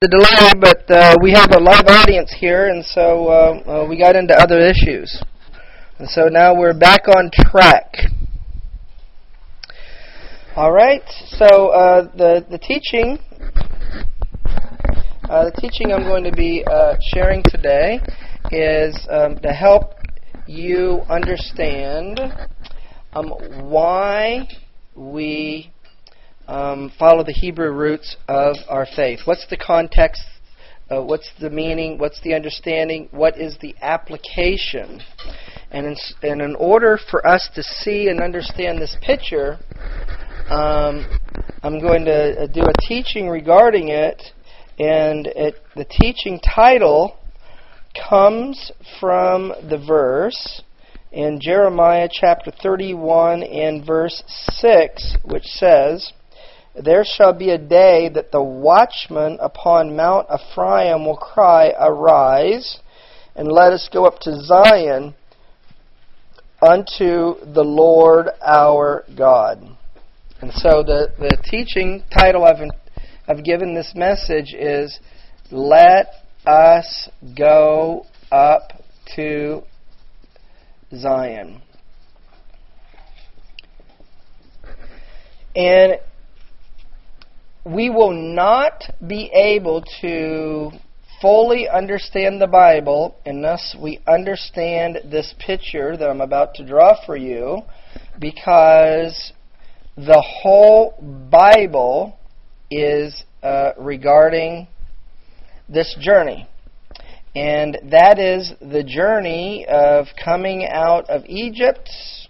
The delay, but we have a live audience here, and so we got into other issues. And so now we're back on track. All right, so the teaching I'm going to be sharing today is to help you understand why we follow the Hebrew roots of our faith. What's the context? What's the meaning? What's the understanding? What is the application? And in order for us to see and understand this picture, I'm going to do a teaching regarding it, and the teaching title comes from the verse in Jeremiah chapter 31 and verse 6, which says, "There shall be a day that the watchman upon Mount Ephraim will cry, 'Arise, and let us go up to Zion unto the Lord our God.'" And so the teaching title I've given this message is, "Let us go up to Zion." And we will not be able to fully understand the Bible unless we understand this picture that I'm about to draw for you, because the whole Bible is regarding this journey. And that is the journey of coming out of Egypt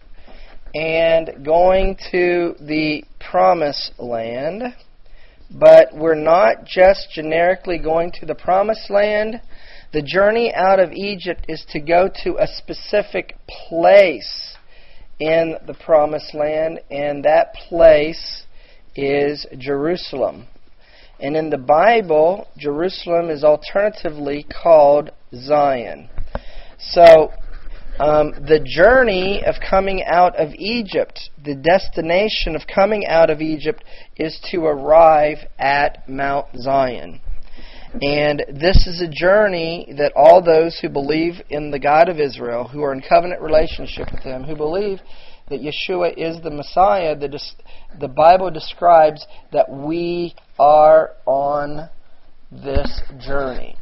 and going to the Promised Land. But we're not just generically going to the Promised Land. The journey out of Egypt is to go to a specific place in the Promised Land, and that place is Jerusalem. And in the Bible, Jerusalem is alternatively called Zion. So, the journey of coming out of Egypt, the destination of coming out of Egypt, is to arrive at Mount Zion. And this is a journey that all those who believe in the God of Israel, who are in covenant relationship with Him, who believe that Yeshua is the Messiah, the Bible describes that we are on this journey.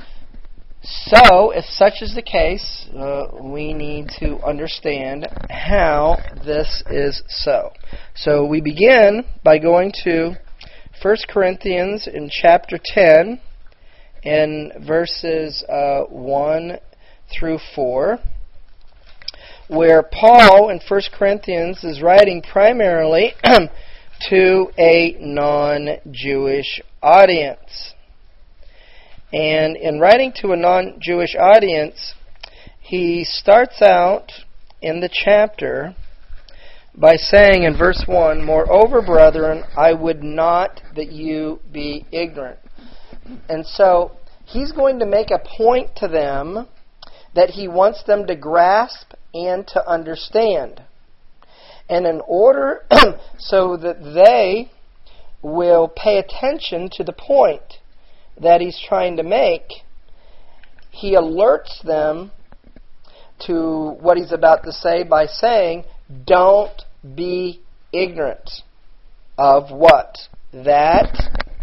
So, if such is the case, we need to understand how this is so. So, we begin by going to 1 Corinthians in chapter 10 and verses 1 through 4, where Paul in 1 Corinthians is writing primarily to a non-Jewish audience. And in writing to a non-Jewish audience, he starts out in the chapter by saying in verse 1, "Moreover, brethren, I would not that you be ignorant." And so he's going to make a point to them that he wants them to grasp and to understand. And in order so that they will pay attention to the point that he's trying to make, he alerts them to what he's about to say by saying, "Don't be ignorant of what? That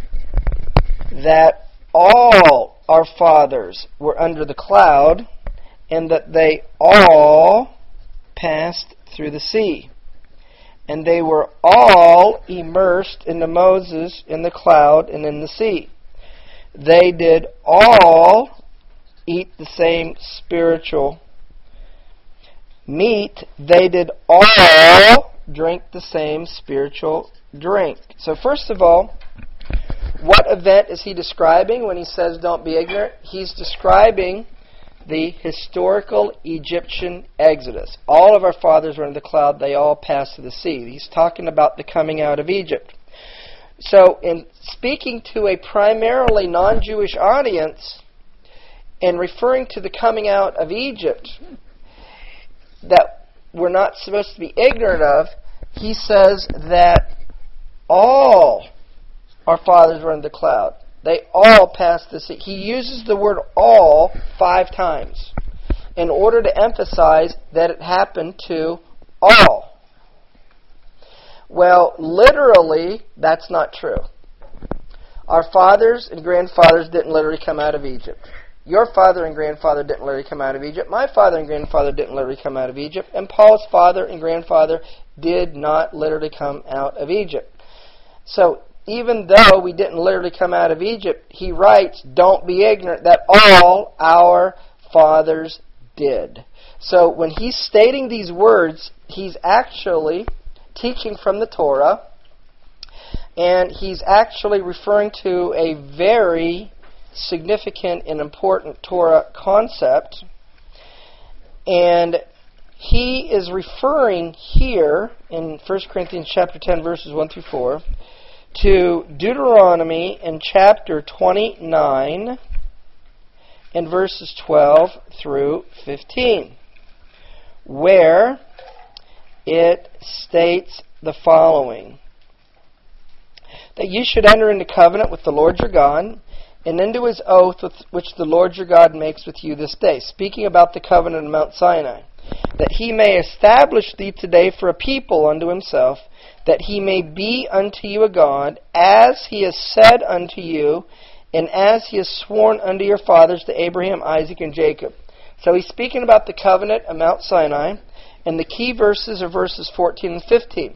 all our fathers were under the cloud, and that they all passed through the sea. And they were all immersed into Moses in the cloud and in the sea. They did all eat the same spiritual meat. They did all drink the same spiritual drink." So first of all, what event is he describing when he says don't be ignorant? He's describing the historical Egyptian exodus. All of our fathers were in the cloud. They all passed through the sea. He's talking about the coming out of Egypt. So in speaking to a primarily non-Jewish audience and referring to the coming out of Egypt that we're not supposed to be ignorant of, he says that all our fathers were in the cloud. They all passed the sea. He uses the word all 5 times in order to emphasize that it happened to all. Well, literally, that's not true. Our fathers and grandfathers didn't literally come out of Egypt. Your father and grandfather didn't literally come out of Egypt. My father and grandfather didn't literally come out of Egypt. And Paul's father and grandfather did not literally come out of Egypt. So, even though we didn't literally come out of Egypt, he writes, don't be ignorant that all our fathers did. So when he's stating these words, he's actually teaching from the Torah, and he's actually referring to a very significant and important Torah concept. And he is referring here in 1 Corinthians chapter 10, verses 1 through 4, to Deuteronomy in chapter 29 and verses 12 through 15, where it states the following: that you should enter into covenant with the Lord your God, and into his oath which the Lord your God makes with you this day, speaking about the covenant of Mount Sinai, that he may establish thee today for a people unto himself, that he may be unto you a God, as he has said unto you, and as he has sworn unto your fathers, to Abraham, Isaac, and Jacob. So he's speaking about the covenant of Mount Sinai, and the key verses are verses 14 and 15.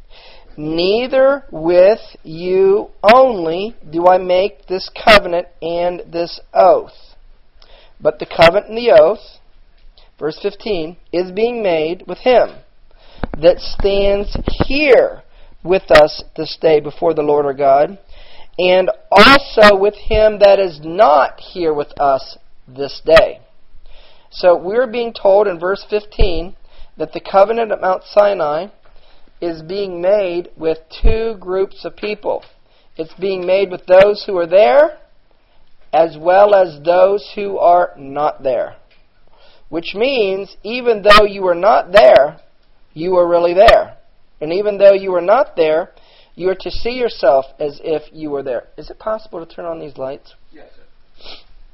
Neither with you only do I make this covenant and this oath, but the covenant and the oath, verse 15, is being made with him that stands here with us this day before the Lord our God, and also with him that is not here with us this day. So we're being told in verse 15 that the covenant at Mount Sinai is being made with 2 groups of people. It's being made with those who are there as well as those who are not there. Which means even though you are not there, you are really there. And even though you are not there, you are to see yourself as if you were there. Is it possible to turn on these lights? Yes, sir.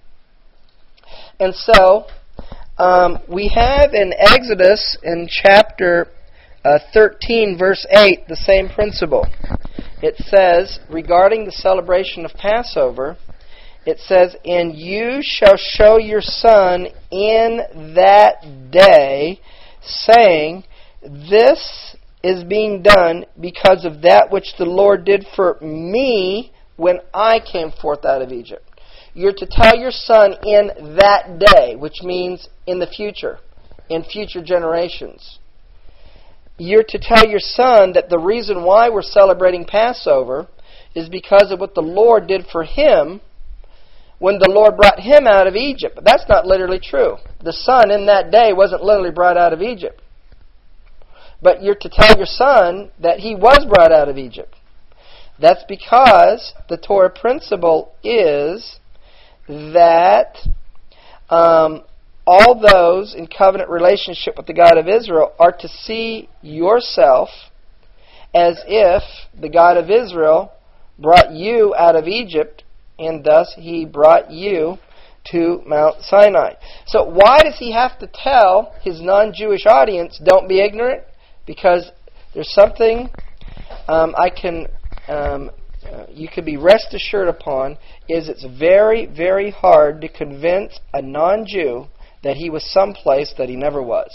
And so, we have in Exodus in chapter 13, verse 8, the same principle. It says, regarding the celebration of Passover, it says, and you shall show your son in that day, saying, this is being done because of that which the Lord did for me when I came forth out of Egypt. You're to tell your son in that day, which means in the future, in future generations. You're to tell your son that the reason why we're celebrating Passover is because of what the Lord did for him when the Lord brought him out of Egypt. But that's not literally true. The son in that day wasn't literally brought out of Egypt. But you're to tell your son that he was brought out of Egypt. That's because the Torah principle is that all those in covenant relationship with the God of Israel are to see yourself as if the God of Israel brought you out of Egypt, and thus he brought you to Mount Sinai. So why does he have to tell his non-Jewish audience, don't be ignorant? Because there's something you could be rest assured upon, is it's very, very hard to convince a non-Jew that he was someplace that he never was.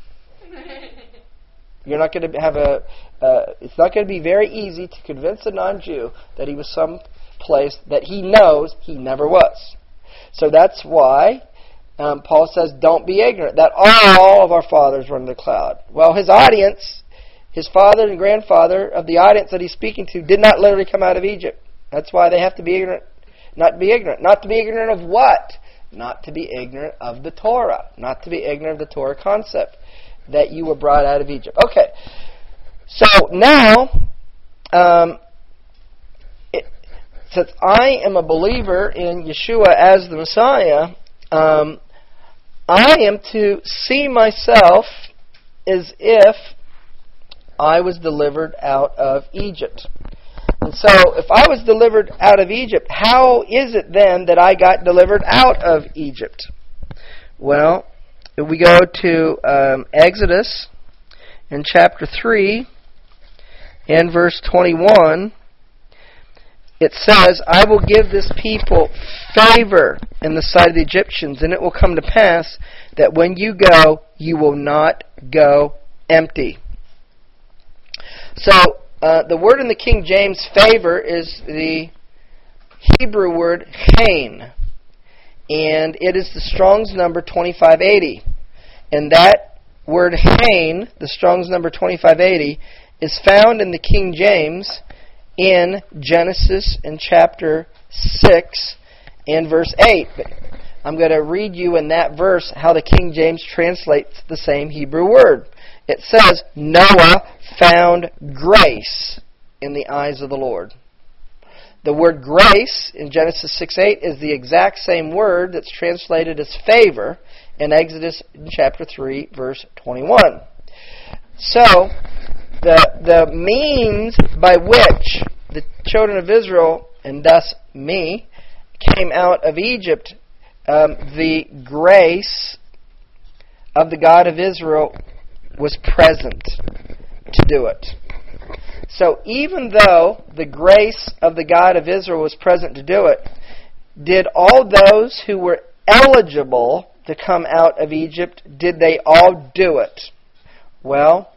You're not going to have it's not going to be very easy to convince a non-Jew that he was someplace that he knows he never was. So that's why Paul says, don't be ignorant that all of our fathers were under the cloud. Well, his audience, his father and grandfather of the audience that he's speaking to, did not literally come out of Egypt. That's why they have to be ignorant. Not to be ignorant. Not to be ignorant of what? Not to be ignorant of the Torah. Not to be ignorant of the Torah concept that you were brought out of Egypt. Okay. So now, since I am a believer in Yeshua as the Messiah, I am to see myself as if I was delivered out of Egypt. And so, if I was delivered out of Egypt, how is it then that I got delivered out of Egypt? Well, if we go to Exodus in chapter 3 and verse 21, it says, I will give this people favor in the sight of the Egyptians, and it will come to pass that when you go, you will not go empty. So, the word in the King James, favor, is the Hebrew word chain, and it is the Strong's number 2580. And that word chain, the Strong's number 2580, is found in the King James in Genesis in chapter 6 and verse 8. But I'm going to read you in that verse how the King James translates the same Hebrew word. It says, Noah found grace in the eyes of the Lord. The word grace in Genesis 6:8 is the exact same word that's translated as favor in Exodus chapter 3, verse 21. So, the means by which the children of Israel, and thus me, came out of Egypt, the grace of the God of Israel was present to do it. So even though the grace of the God of Israel was present to do it, did all those who were eligible to come out of Egypt, did they all do it? Well,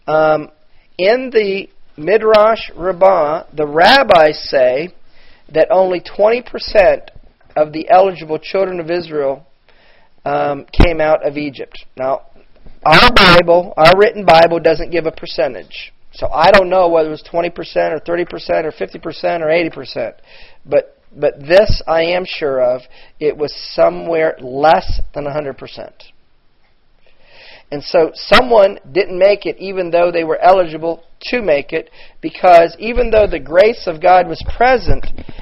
in the Midrash Rabbah, the rabbis say that only 20% of the eligible children of Israel came out of Egypt. Now, our Bible, our written Bible, doesn't give a percentage. So I don't know whether it was 20% or 30% or 50% or 80%. But this I am sure of, it was somewhere less than 100%. And so someone didn't make it even though they were eligible to make it, because even though the grace of God was present,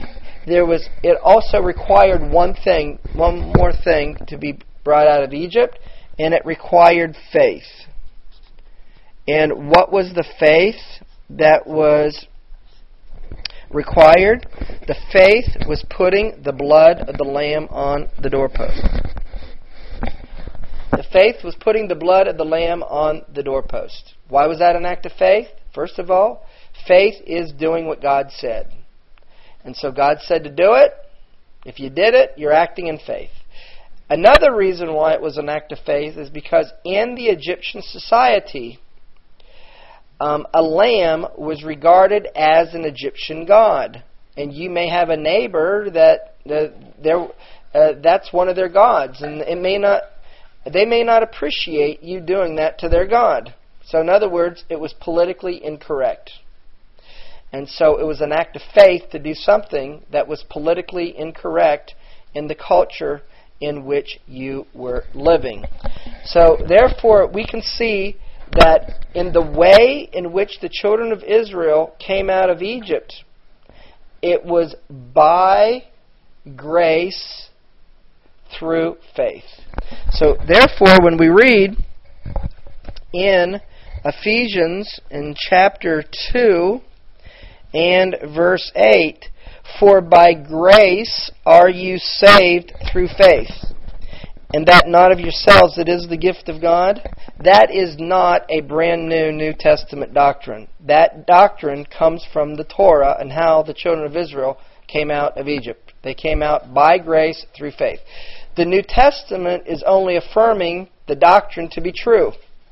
it also required one more thing to be brought out of Egypt, and it required faith. And what was the faith that was required? The faith was putting the blood of the lamb on the doorpost. The faith was putting the blood of the lamb on the doorpost. Why was that an act of faith? First of all, faith is doing what God said. And so God said to do it. If you did it, you're acting in faith. Another reason why it was an act of faith is because in the Egyptian society, a lamb was regarded as an Egyptian god. And you may have a neighbor that's one of their gods, and they may not appreciate you doing that to their god. So in other words, it was politically incorrect. And so it was an act of faith to do something that was politically incorrect in the culture in which you were living. So therefore, we can see that in the way in which the children of Israel came out of Egypt, it was by grace through faith. So therefore, when we read in Ephesians in chapter 2 and verse 8, for by grace are you saved through faith, and that not of yourselves, it is the gift of God. That is not a brand new New Testament doctrine. That doctrine comes from the Torah and how the children of Israel came out of Egypt. They came out by grace through faith. The New Testament is only affirming the doctrine to be true.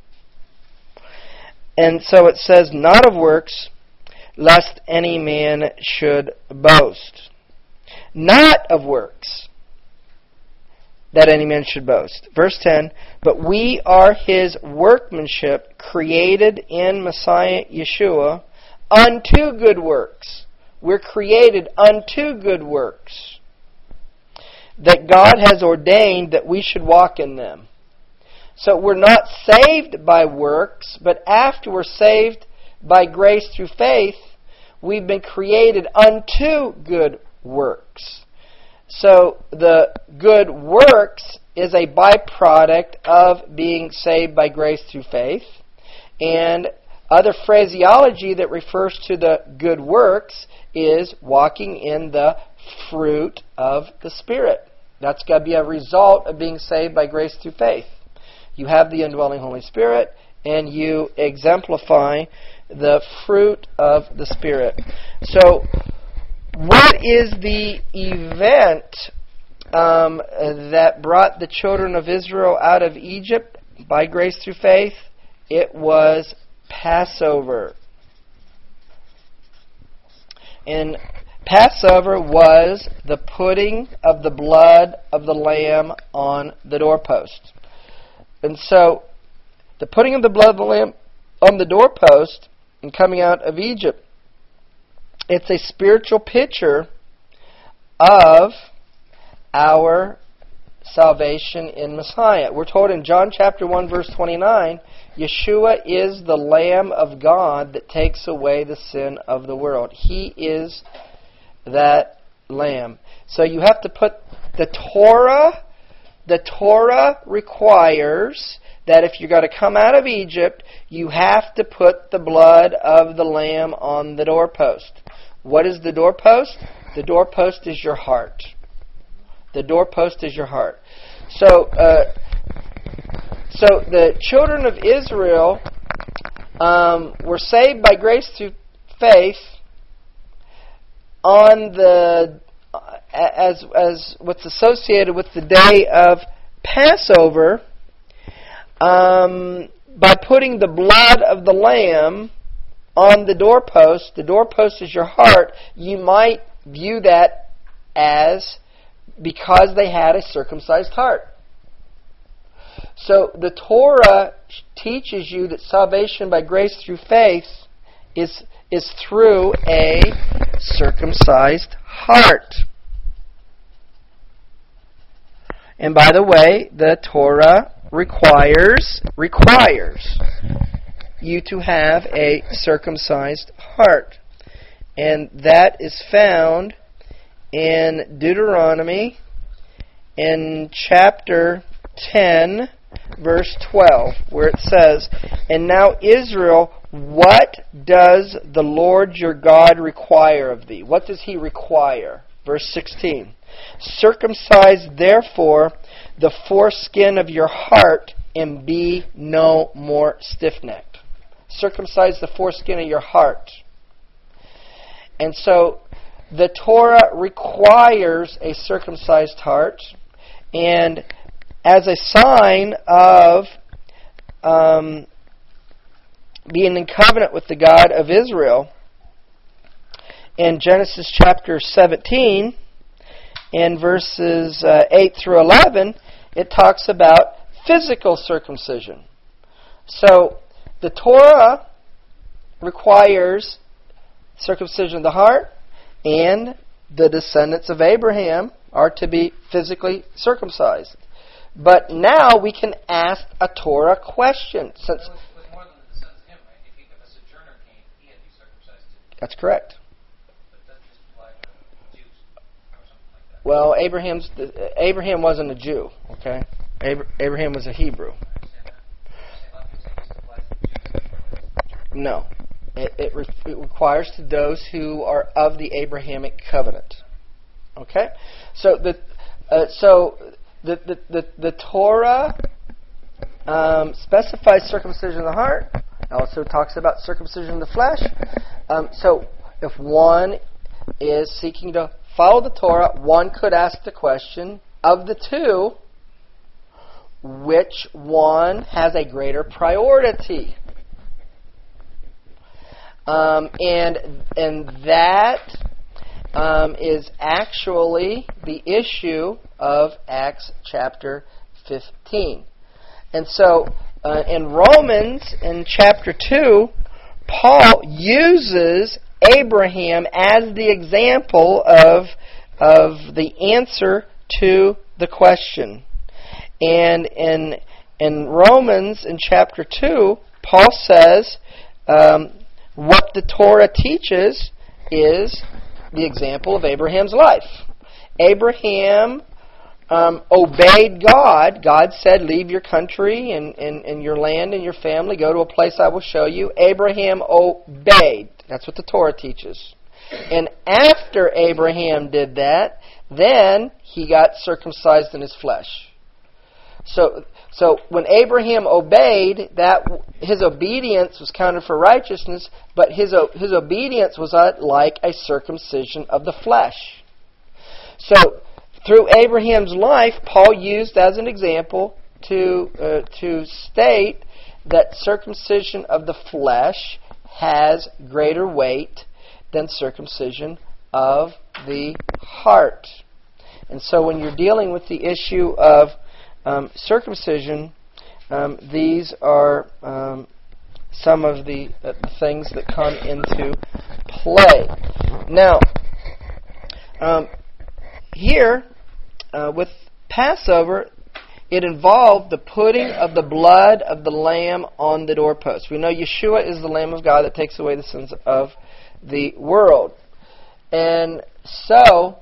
And so it says, not of works, lest any man should boast. Not of works, that any man should boast. Verse 10, but we are His workmanship, created in Messiah Yeshua, unto good works. We're created unto good works, that God has ordained that we should walk in them. So we're not saved by works, but after we're saved by grace through faith, we've been created unto good works. So the good works is a byproduct of being saved by grace through faith. And other phraseology that refers to the good works is walking in the fruit of the Spirit. That's got to be a result of being saved by grace through faith. You have the indwelling Holy Spirit, and you exemplify the fruit of the Spirit. So, what is the event that brought the children of Israel out of Egypt by grace through faith? It was Passover. And Passover was the putting of the blood of the lamb on the doorpost. And so, the putting of the blood of the lamb on the doorpost and coming out of Egypt, it's a spiritual picture of our salvation in Messiah. We're told in John chapter 1 verse 29, Yeshua is the Lamb of God that takes away the sin of the world. He is that Lamb. So you have to put the Torah. The Torah requires that if you're going to come out of Egypt, you have to put the blood of the Lamb on the doorpost. What is the doorpost? The doorpost is your heart. The doorpost is your heart. So the children of Israel were saved by grace through faith on the as what's associated with the day of Passover by putting the blood of the lamb on the doorpost. The doorpost is your heart. You might view that as because they had a circumcised heart. So the Torah teaches you that salvation by grace through faith is through a circumcised heart. And by the way, the Torah requires you to have a circumcised heart. And that is found in Deuteronomy in chapter 10, verse 12, where it says, "And now Israel, what does the Lord your God require of thee?" What does He require? Verse 16, "Circumcise therefore the foreskin of your heart, and be no more stiff-necked." Circumcise the foreskin of your heart. And so the Torah requires a circumcised heart, and as a sign of being in covenant with the God of Israel, in Genesis chapter 17, in verses 8 through 11, it talks about physical circumcision. So the Torah requires circumcision of the heart, and the descendants of Abraham are to be physically circumcised. But now we can ask a Torah question. Since it was more than the descendants of him, right? If a sojourner came, he had to be circumcised too. That's correct. But that just applied to Jews or something like that. Well, Abraham wasn't a Jew, okay? Abraham was a Hebrew. No. It requires to those who are of the Abrahamic covenant. Okay? So the Torah specifies circumcision of the heart. It also talks about circumcision of the flesh. So if one is seeking to follow the Torah, one could ask the question, of the two, which one has a greater priority? And that is actually the issue of Acts chapter 15. And so in Romans, in chapter 2, Paul uses Abraham as the example of the answer to the question. And in Romans, in chapter 2, Paul says what the Torah teaches is the example of Abraham's life. Abraham obeyed God. God said, leave your country and your land and your family. Go to a place I will show you. Abraham obeyed. That's what the Torah teaches. And after Abraham did that, then he got circumcised in his flesh. So when Abraham obeyed, that his obedience was counted for righteousness, but his obedience was like a circumcision of the flesh. So through Abraham's life, Paul used as an example to state that circumcision of the flesh has greater weight than circumcision of the heart. And so when you're dealing with the issue of circumcision, these are some of the things that come into play. Now, here, with Passover, it involved the putting of the blood of the lamb on the doorpost. We know Yeshua is the Lamb of God that takes away the sins of the world. And so,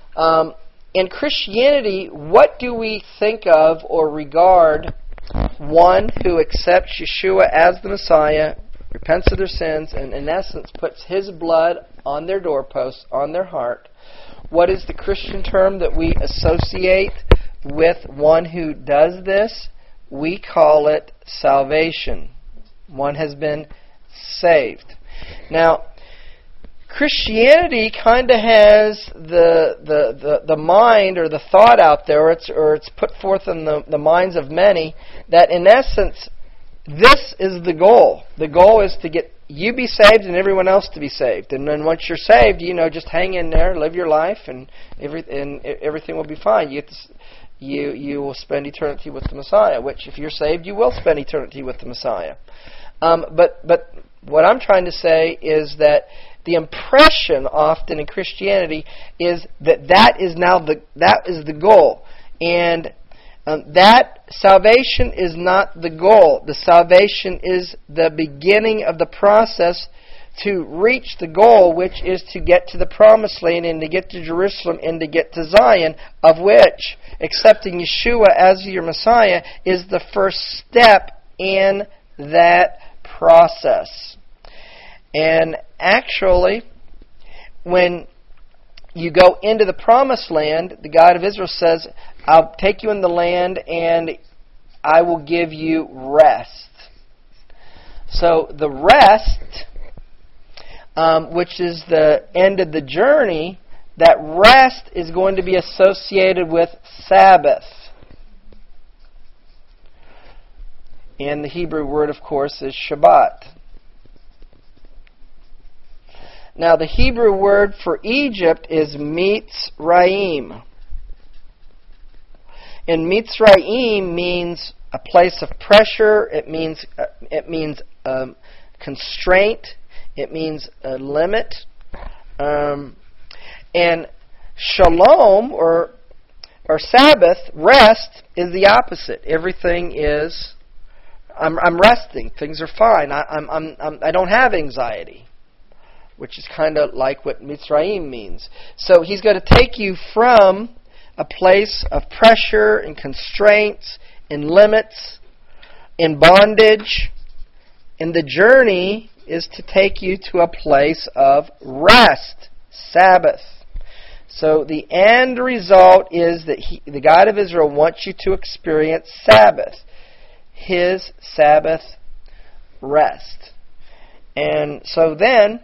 in Christianity, what do we think of or regard one who accepts Yeshua as the Messiah, repents of their sins, and in essence puts His blood on their doorposts, on their heart? What is the Christian term that we associate with one who does this? We call it salvation. One has been saved. Now, Christianity kind of has the mind or the thought out there, or it's put forth in the minds of many, that in essence, this is the goal. The goal is to get you be saved and everyone else to be saved. And then once you're saved, just hang in there, live your life, and everything will be fine. You will spend eternity with the Messiah, which if you're saved, you will spend eternity with the Messiah. But what I'm trying to say is that the impression often in Christianity is that is the goal, and that salvation is not the goal. The salvation is the beginning of the process to reach the goal, which is to get to the promised land and to get to Jerusalem and to get to Zion, of which accepting Yeshua as your Messiah is the first step in that process. And actually, when you go into the promised land, the God of Israel says, I'll take you in the land and I will give you rest. So the rest, which is the end of the journey, that rest is going to be associated with Sabbath. And the Hebrew word, of course, is Shabbat. Now, the Hebrew word for Egypt is Mitzrayim. And Mitzrayim means a place of pressure. It means constraint. It means a limit. And Shalom or Sabbath, rest, is the opposite. Everything is, I'm resting. Things are fine. I don't have anxiety, which is kind of like what Mitzrayim means. So He's going to take you from a place of pressure and constraints and limits and bondage, and the journey is to take you to a place of rest, Sabbath. So the end result is that the God of Israel wants you to experience Sabbath, His Sabbath rest. And so then,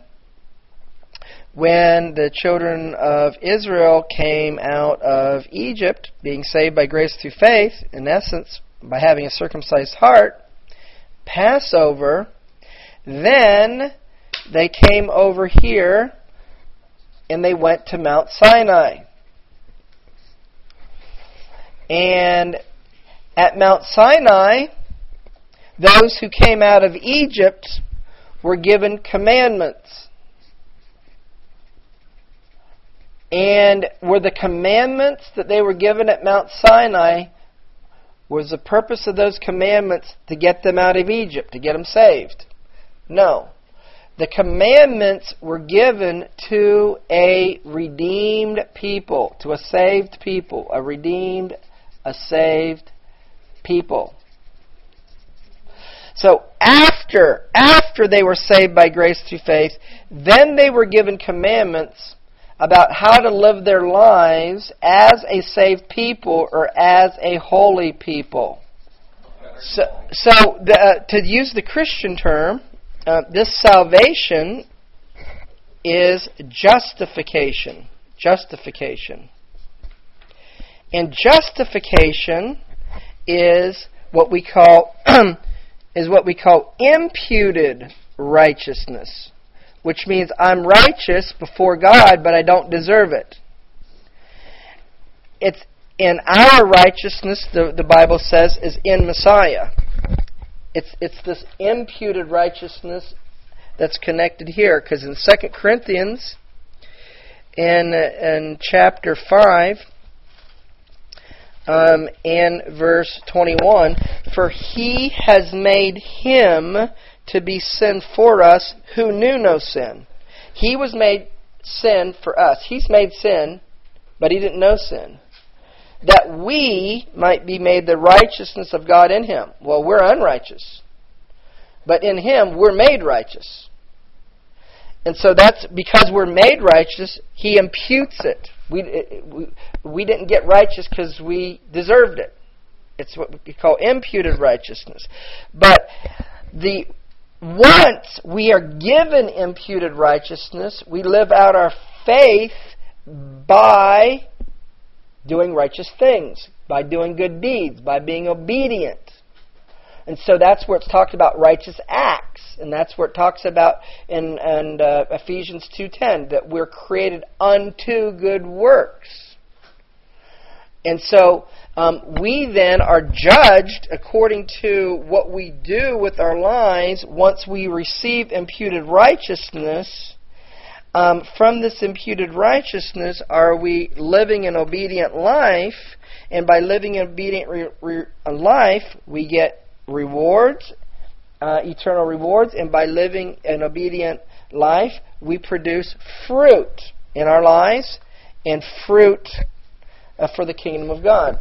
when the children of Israel came out of Egypt, being saved by grace through faith, in essence, by having a circumcised heart, Passover, then they came over here and they went to Mount Sinai. And at Mount Sinai, those who came out of Egypt were given commandments. And were the commandments that they were given at Mount Sinai, was the purpose of those commandments to get them out of Egypt, to get them saved? No. The commandments were given to a redeemed people, to a saved people, a redeemed, a saved people. So after they were saved by grace through faith, then they were given commandments about how to live their lives as a saved people or as a holy people. So to use the Christian term, this salvation is justification. Justification. And justification is what we call imputed righteousness, which means I'm righteous before God, but I don't deserve it. It's in our righteousness, the Bible says, is in Messiah. It's this imputed righteousness that's connected here, because in 2 Corinthians, in chapter 5, in verse 21, for He has made Him to be sin for us who knew no sin. He was made sin for us. He's made sin, but He didn't know sin. That we might be made the righteousness of God in Him. Well, we're unrighteous. But in Him, we're made righteous. And so that's because we're made righteous, He imputes it. We didn't get righteous because we deserved it. It's what we call imputed righteousness. But once we are given imputed righteousness, we live out our faith by doing righteous things, by doing good deeds, by being obedient. And so that's where it's talked about righteous acts. And that's where it talks about in Ephesians 2:10, that we're created unto good works. And so we then are judged according to what we do with our lives once we receive imputed righteousness. From this imputed righteousness, are we living an obedient life? And by living an obedient life, we get rewards, eternal rewards, and by living an obedient life, we produce fruit in our lives and fruit for the kingdom of God.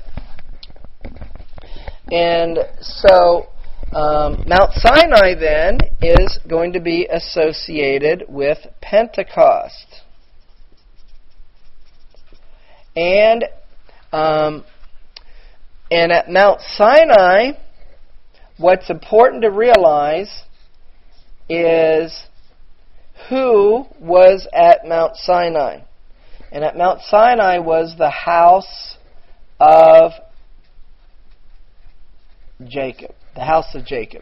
And so Mount Sinai then is going to be associated with Pentecost. And at Mount Sinai, what's important to realize is who was at Mount Sinai. And at Mount Sinai was the house of Jacob. The house of Jacob.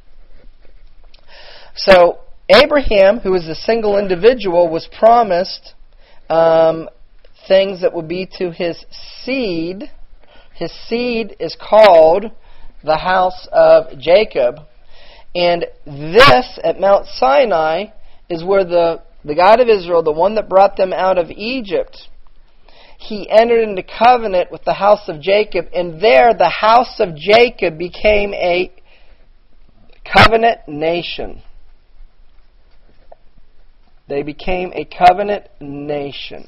So Abraham, who was a single individual, was promised things that would be to his seed. His seed is called the house of Jacob. And this, at Mount Sinai, is where the God of Israel, the one that brought them out of Egypt, He entered into covenant with the house of Jacob. And there, the house of Jacob became a covenant nation. They became a covenant nation.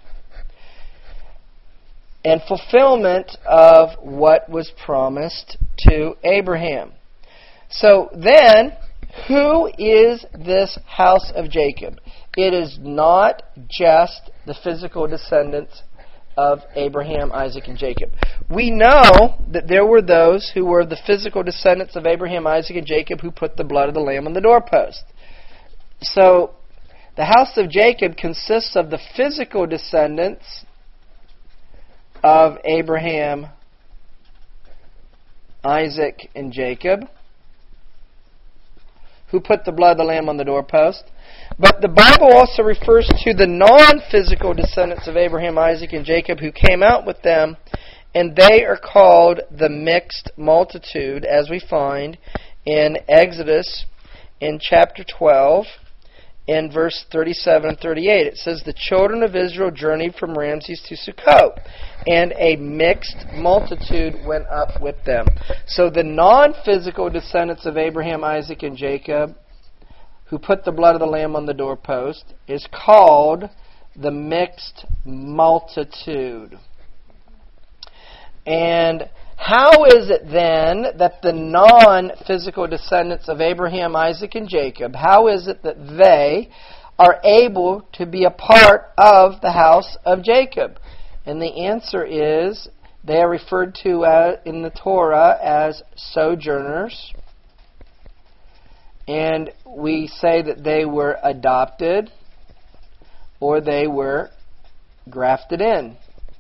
And fulfillment of what was promised to Abraham. So then, who is this house of Jacob? It is not just the physical descendants of Abraham, Isaac, and Jacob. We know that there were those who were the physical descendants of Abraham, Isaac, and Jacob who put the blood of the lamb on the doorpost. So, the house of Jacob consists of the physical descendants of Abraham, Isaac, and Jacob, who put the blood of the lamb on the doorpost. But the Bible also refers to the non-physical descendants of Abraham, Isaac, and Jacob who came out with them, and they are called the mixed multitude, as we find in Exodus in chapter 12, in verse 37 and 38. It says, the children of Israel journeyed from Ramses to Sukkot, and a mixed multitude went up with them. So the non-physical descendants of Abraham, Isaac, and Jacob, who put the blood of the lamb on the doorpost, is called the mixed multitude. And how is it then that the non-physical descendants of Abraham, Isaac, and Jacob, how is it that they are able to be a part of the house of Jacob? And the answer is they are referred to in the Torah as sojourners. And we say that they were adopted or they were grafted in.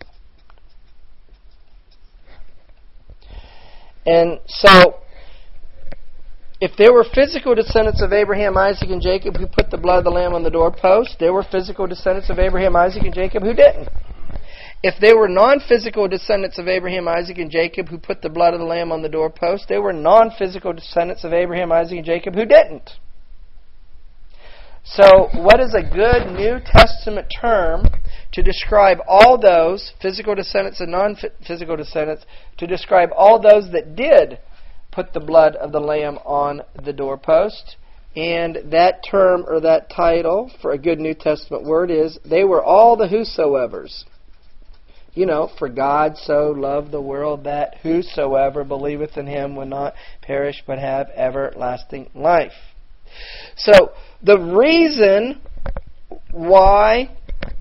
And so, if there were physical descendants of Abraham, Isaac, and Jacob who put the blood of the Lamb on the doorpost, there were physical descendants of Abraham, Isaac, and Jacob who didn't. If there were non-physical descendants of Abraham, Isaac, and Jacob who put the blood of the Lamb on the doorpost, there were non-physical descendants of Abraham, Isaac, and Jacob who didn't. So, what is a good New Testament term to describe all those physical descendants and non-physical descendants, to describe all those that did put the blood of the Lamb on the doorpost? And that term, or that title, for a good New Testament word is, they were all the whosoevers. You know, for God so loved the world that whosoever believeth in Him will not perish but have everlasting life. So, the reason why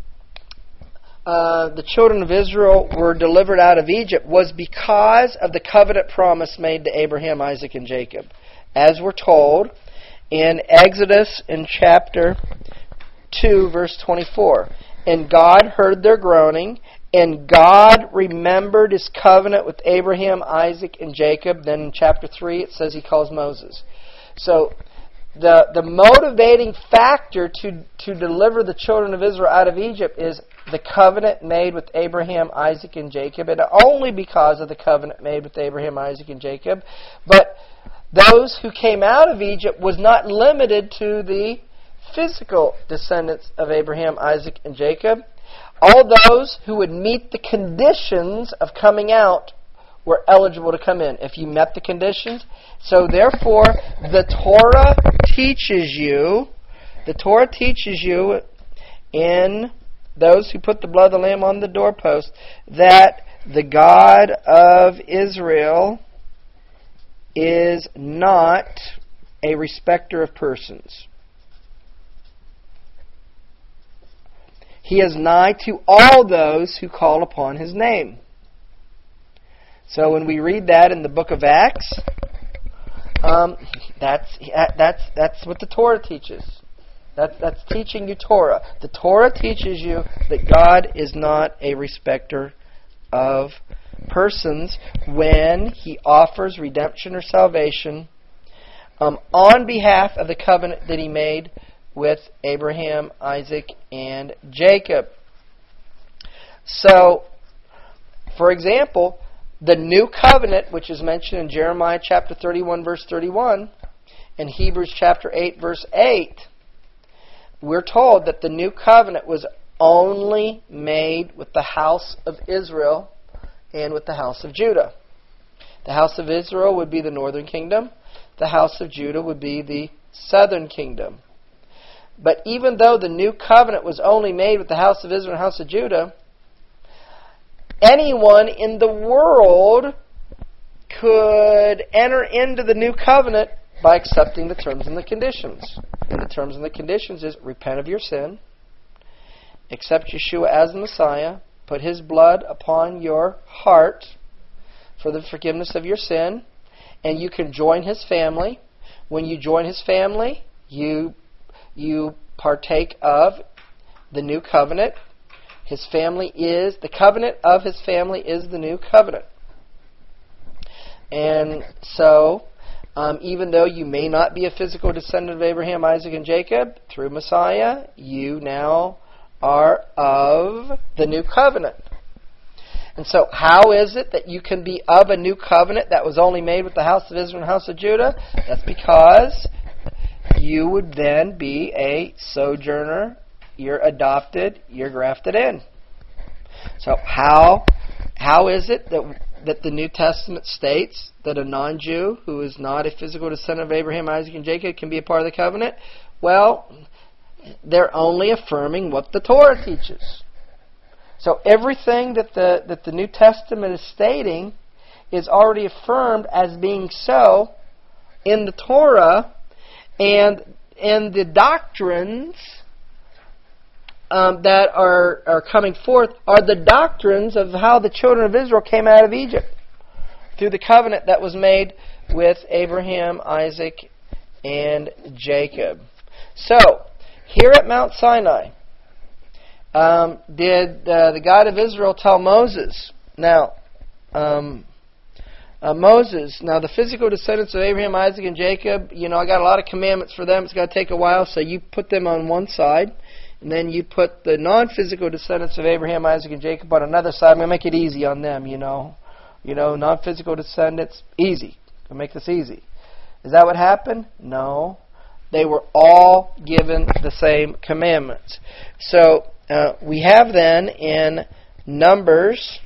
the children of Israel were delivered out of Egypt was because of the covenant promise made to Abraham, Isaac, and Jacob. As we're told in Exodus in chapter 2, verse 24. And God heard their groaning, and God remembered His covenant with Abraham, Isaac, and Jacob. Then in chapter 3 it says He calls Moses. So, the motivating factor to deliver the children of Israel out of Egypt is the covenant made with Abraham, Isaac, and Jacob, and only because of the covenant made with Abraham, Isaac, and Jacob. But those who came out of Egypt was not limited to the physical descendants of Abraham, Isaac, and Jacob. All those who would meet the conditions of coming out were eligible to come in, if you met the conditions. So therefore, the Torah teaches you in those who put the blood of the Lamb on the doorpost, that the God of Israel is not a respecter of persons. He is nigh to all those who call upon His name. So when we read that in the book of Acts, that's what the Torah teaches. That's teaching you Torah. The Torah teaches you that God is not a respecter of persons when He offers redemption or salvation on behalf of the covenant that He made with Abraham, Isaac, and Jacob. So, for example, the new covenant, which is mentioned in Jeremiah chapter 31, verse 31, and Hebrews chapter 8, verse 8, we're told that the new covenant was only made with the house of Israel and with the house of Judah. The house of Israel would be the northern kingdom. The house of Judah would be the southern kingdom. But even though the new covenant was only made with the house of Israel and the house of Judah, anyone in the world could enter into the new covenant by accepting the terms and the conditions. And the terms and the conditions is repent of your sin, accept Yeshua as the Messiah, put His blood upon your heart for the forgiveness of your sin, and you can join His family. When you join His family, you partake of the new covenant. The covenant of His family is the new covenant. And so, even though you may not be a physical descendant of Abraham, Isaac, and Jacob, through Messiah, you now are of the new covenant. And so, how is it that you can be of a new covenant that was only made with the house of Israel and the house of Judah? That's because you would then be a sojourner, you're adopted, you're grafted in. So how is it that the New Testament states that a non-Jew who is not a physical descendant of Abraham, Isaac, and Jacob can be a part of the covenant? Well, they're only affirming what the Torah teaches. So everything that the New Testament is stating is already affirmed as being so in the Torah, and the doctrines that are coming forth are the doctrines of how the children of Israel came out of Egypt through the covenant that was made with Abraham, Isaac, and Jacob. So, here at Mount Sinai, did the God of Israel tell Moses, Moses, now the physical descendants of Abraham, Isaac, and Jacob, I got a lot of commandments for them. It's going to take a while, so you put them on one side, and then you put the non-physical descendants of Abraham, Isaac, and Jacob on another side. I'm going to make it easy on them, non-physical descendants, easy. I'll make this easy. Is that what happened? No. They were all given the same commandments. So, we have then in Numbers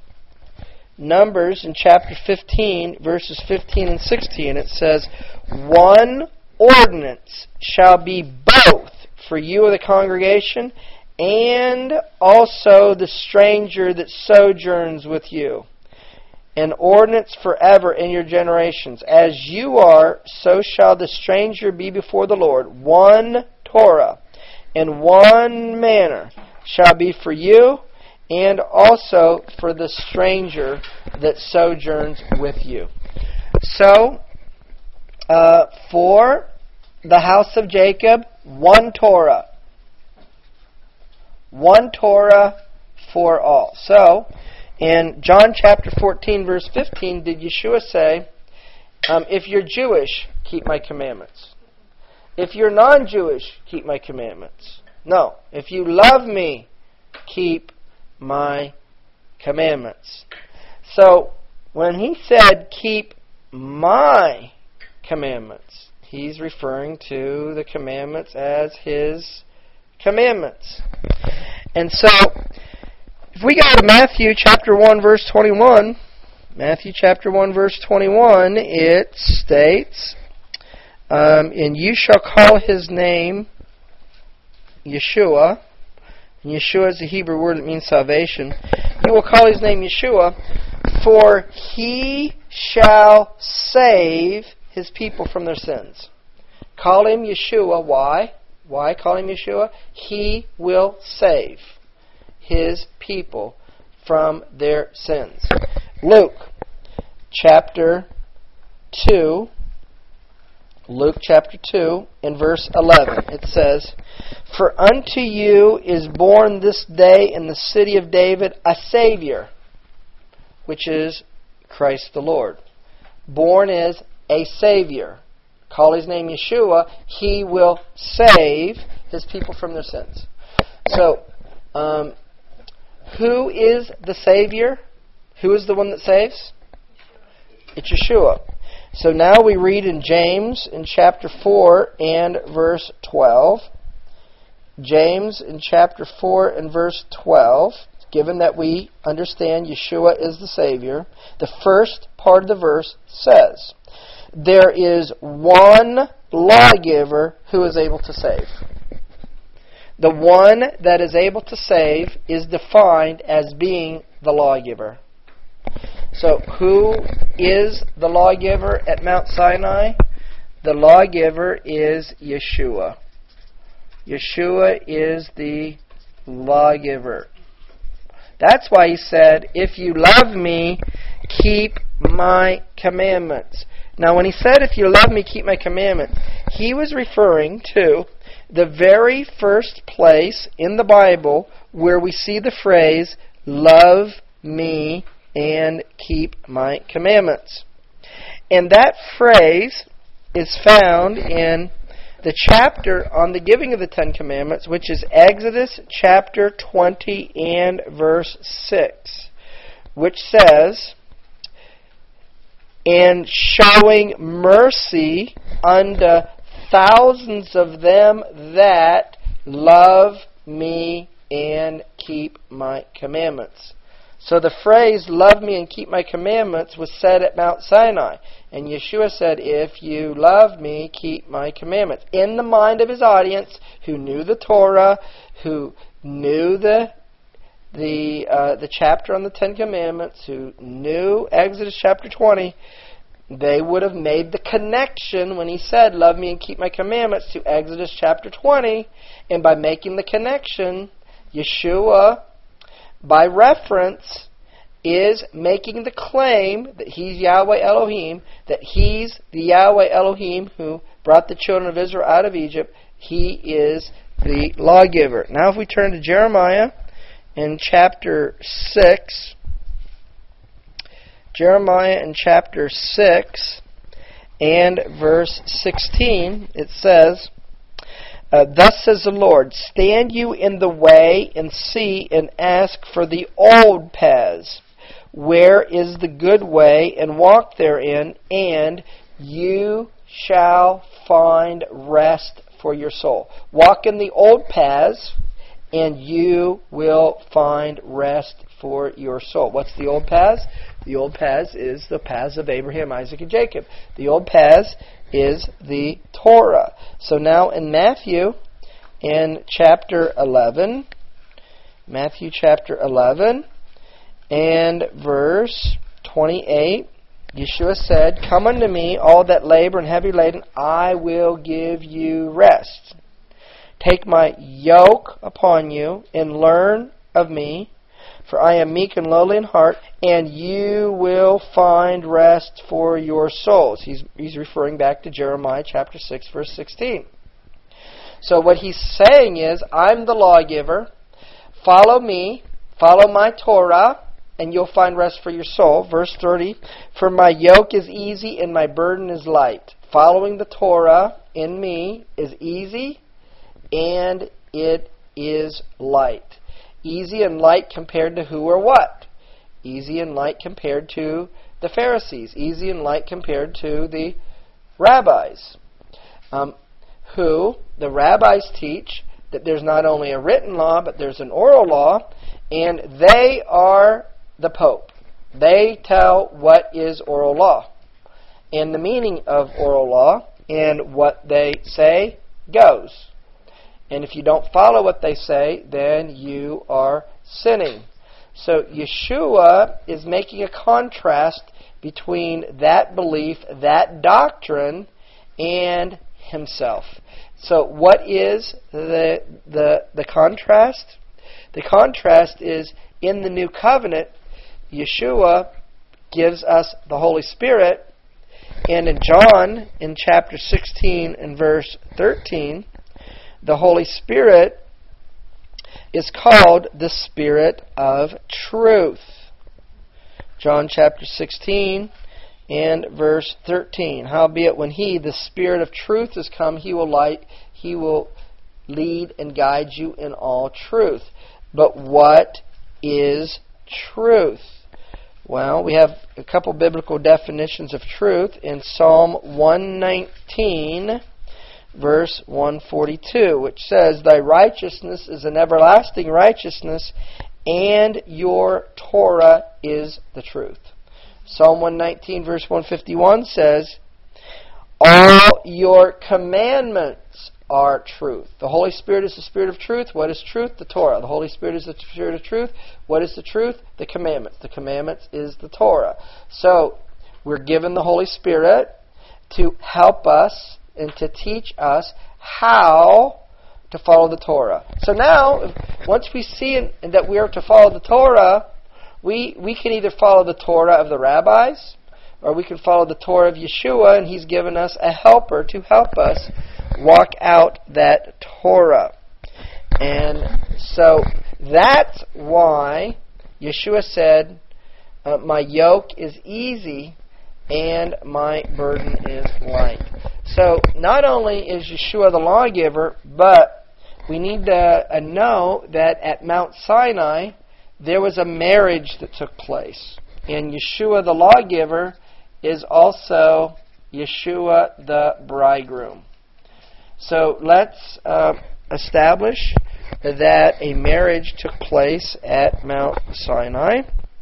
in chapter 15, verses 15 and 16, it says, "One ordinance shall be both for you of the congregation and also the stranger that sojourns with you. An ordinance forever in your generations. As you are, so shall the stranger be before the Lord. One Torah and one manner shall be for you, and also for the stranger that sojourns with you." So, for the house of Jacob, one Torah. One Torah for all. So, in John chapter 14, verse 15, did Yeshua say, if you're Jewish, keep my commandments. If you're non-Jewish, keep my commandments. No. If you love me, keep my commandments. So, when he said, keep my commandments, he's referring to the commandments as his commandments. And so, if we go to Matthew chapter 1, verse 21, Matthew chapter 1, verse 21, it states, and you shall call his name Yeshua. And Yeshua is a Hebrew word that means salvation. You will call his name Yeshua, for he shall save his people from their sins. Call him Yeshua. Why? Why call him Yeshua? He will save his people from their sins. Luke chapter 2, in verse 11, it says, "For unto you is born this day in the city of David a Savior, which is Christ the Lord." Born is a Savior. Call his name Yeshua. He will save his people from their sins. So, who is the Savior? Who is the one that saves? It's Yeshua. So now we read in James in chapter 4 and verse 12. James in chapter 4 and verse 12, given that we understand Yeshua is the Savior, the first part of the verse says, "There is one lawgiver who is able to save." The one that is able to save is defined as being the lawgiver. So, who is the lawgiver at Mount Sinai? The lawgiver is Yeshua. Yeshua is the lawgiver. That's why he said, "If you love me, keep my commandments." Now, when he said, "If you love me, keep my commandments," he was referring to the very first place in the Bible where we see the phrase, "Love me and keep my commandments." And that phrase is found in the chapter on the giving of the Ten Commandments, which is Exodus chapter 20 and verse 6, which says, "And showing mercy unto thousands of them that love me and keep my commandments." So the phrase, "love me and keep my commandments," was said at Mount Sinai. And Yeshua said, "If you love me, keep my commandments." In the mind of his audience, who knew the Torah, who knew the the chapter on the Ten Commandments, who knew Exodus chapter 20, they would have made the connection when he said, love me and keep my commandments, to Exodus chapter 20. And by making the connection, Yeshua, by reference, is making the claim that he's Yahweh Elohim, that he's the Yahweh Elohim who brought the children of Israel out of Egypt. He is the lawgiver. Now if we turn to Jeremiah in chapter 6, Jeremiah in chapter 6 and verse 16, it says, thus says the Lord, stand you in the way and see and ask for the old paths. Where is the good way, and walk therein, and you shall find rest for your soul. Walk in the old paths, and you will find rest for your soul. What's the old paths? The old paths is the paths of Abraham, Isaac, and Jacob. The old paths is the Torah. So now in Matthew, in chapter 11, Matthew chapter 11, and verse 28, Yeshua said, come unto me, all that labor and heavy laden, I will give you rest. Take my yoke upon you, and learn of me, for I am meek and lowly in heart, and you will find rest for your souls. He's referring back to Jeremiah chapter 6, verse 16. So what he's saying is, I'm the lawgiver. Follow me, follow my Torah, and you'll find rest for your soul. Verse 30, for my yoke is easy and my burden is light. Following the Torah in me is easy and it is light. Easy and light compared to who or what? Easy and light compared to the Pharisees. Easy and light compared to the rabbis. Who, the rabbis teach that there's not only a written law, but there's an oral law, and they are the Pope. They tell what is oral law, and the meaning of oral law, and what they say goes. And if you don't follow what they say, then you are sinning. So Yeshua is making a contrast between that belief, that doctrine, and himself. So what is the contrast? The contrast is in the new covenant, Yeshua gives us the Holy Spirit, and in John, in chapter 16 and verse 13, the Holy Spirit is called the Spirit of Truth. John chapter 16 and verse 13. Howbeit when He, the Spirit of Truth, is come, He will lead and guide you in all truth. But what is truth? Well, we have a couple biblical definitions of truth in Psalm 119, verse 142, which says, thy righteousness is an everlasting righteousness, and your Torah is the truth. Psalm 119, verse 151 says, all your commandments are truth. The Holy Spirit is the Spirit of truth. What is truth? The Torah. The Holy Spirit is the Spirit of truth. What is the truth? The commandments. The commandments is the Torah. So, we're given the Holy Spirit to help us and to teach us how to follow the Torah. So now, once we see that we are to follow the Torah, we can either follow the Torah of the rabbis, or we can follow the Torah of Yeshua, and He's given us a helper to help us walk out that Torah. And so that's why Yeshua said, my yoke is easy and my burden is light. So not only is Yeshua the lawgiver, but we need to know that at Mount Sinai there was a marriage that took place. And Yeshua the lawgiver is also Yeshua the bridegroom. So let's establish that a marriage took place at Mount Sinai.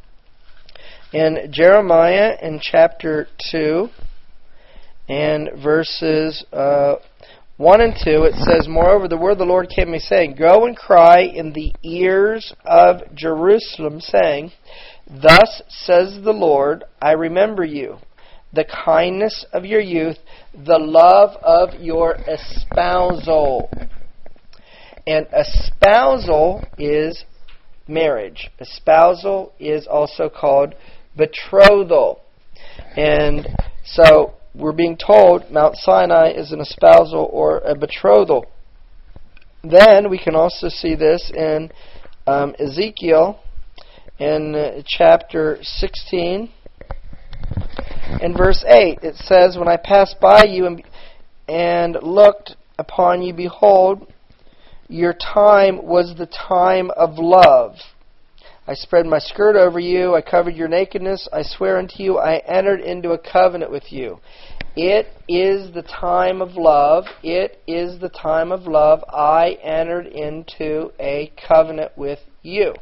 In Jeremiah, in chapter 2, and verses 1 and 2, it says, Moreover, the word of the Lord came to me, saying, Go and cry in the ears of Jerusalem, saying, Thus says the Lord, I remember you, the kindness of your youth, the love of your espousal. And espousal is marriage. Espousal is also called betrothal. And so we're being told Mount Sinai is an espousal or a betrothal. Then we can also see this in Ezekiel in chapter 16 in verse 8. It says, When I passed by you and looked upon you, behold, your time was the time of love. I spread my skirt over you. I covered your nakedness. I swear unto you, I entered into a covenant with you. It is the time of love. It is the time of love. I entered into a covenant with you.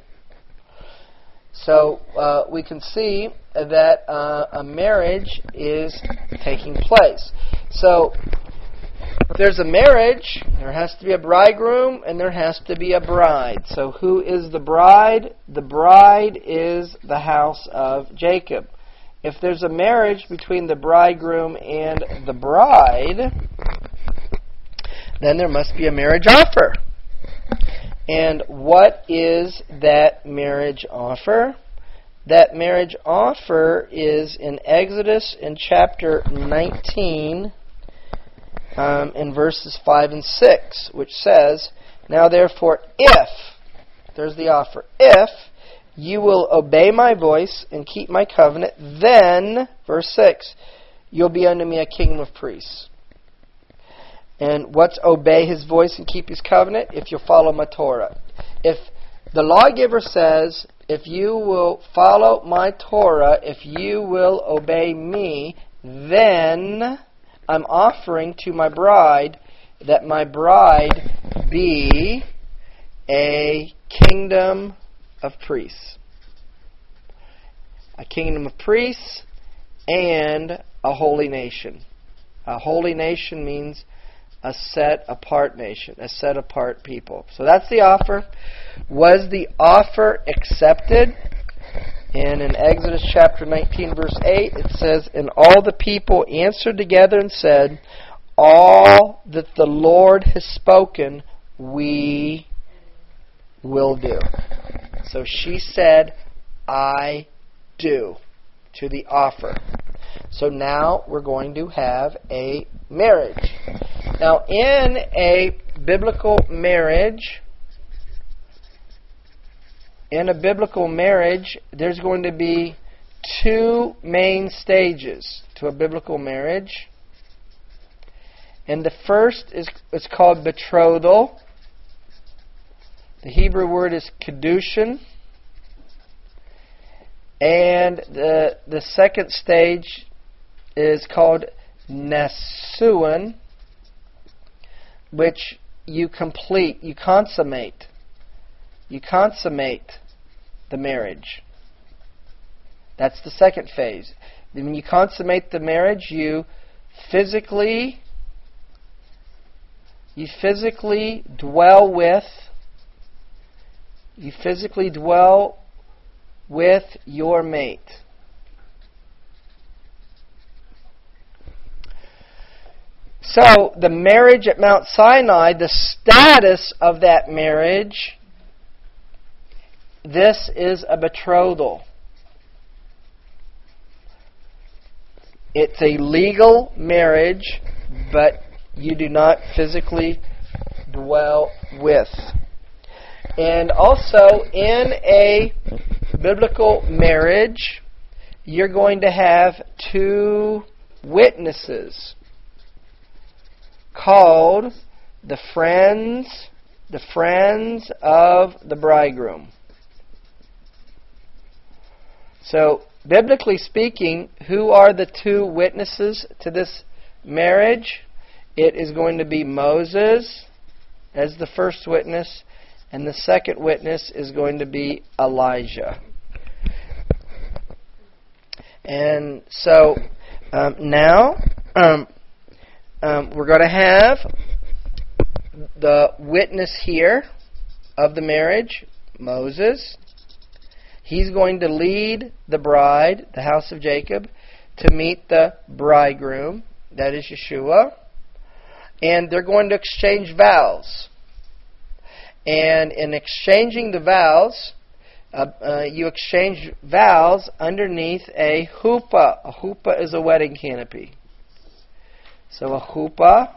So we can see that a marriage is taking place. So if there's a marriage, there has to be a bridegroom and there has to be a bride. So who is the bride? The bride is the house of Jacob. If there's a marriage between the bridegroom and the bride, then there must be a marriage offer. And what is that marriage offer? That marriage offer is in Exodus in chapter 19, in verses 5 and 6, which says, Now therefore, if, there's the offer, if you will obey my voice and keep my covenant, then, verse 6, you'll be unto me a kingdom of priests. And what's obey his voice and keep his covenant? If you follow my Torah. If the lawgiver says, if you will follow my Torah, if you will obey me, then I'm offering to my bride that my bride be a kingdom of priests. A kingdom of priests and a holy nation. A holy nation means a set-apart nation, a set-apart people. So that's the offer. Was the offer accepted? And in Exodus chapter 19, verse 8, it says, And all the people answered together and said, All that the Lord has spoken, we will do. So she said, I do, to the offer. So now we're going to have a marriage. Now, in a biblical marriage, there's going to be two main stages to a biblical marriage. And the first is called betrothal. The Hebrew word is kedushin. And the second stage is called nesuin, which you complete, you consummate. You consummate the marriage. That's the second phase. When you consummate the marriage, you physically dwell with your mate. So, the marriage at Mount Sinai, the status of that marriage, this is a betrothal. It's a legal marriage, but you do not physically dwell with. And also, in a biblical marriage, you're going to have two witnesses called the friends of the bridegroom. So, biblically speaking, who are the two witnesses to this marriage? It is going to be Moses as the first witness, and the second witness is going to be Elijah. And so, now, we're going to have the witness here of the marriage, Moses. He's going to lead the bride, the house of Jacob, to meet the bridegroom, that is Yeshua. And they're going to exchange vows. And in exchanging the vows, you exchange vows underneath a huppah. A huppah is a wedding canopy. So a huppah,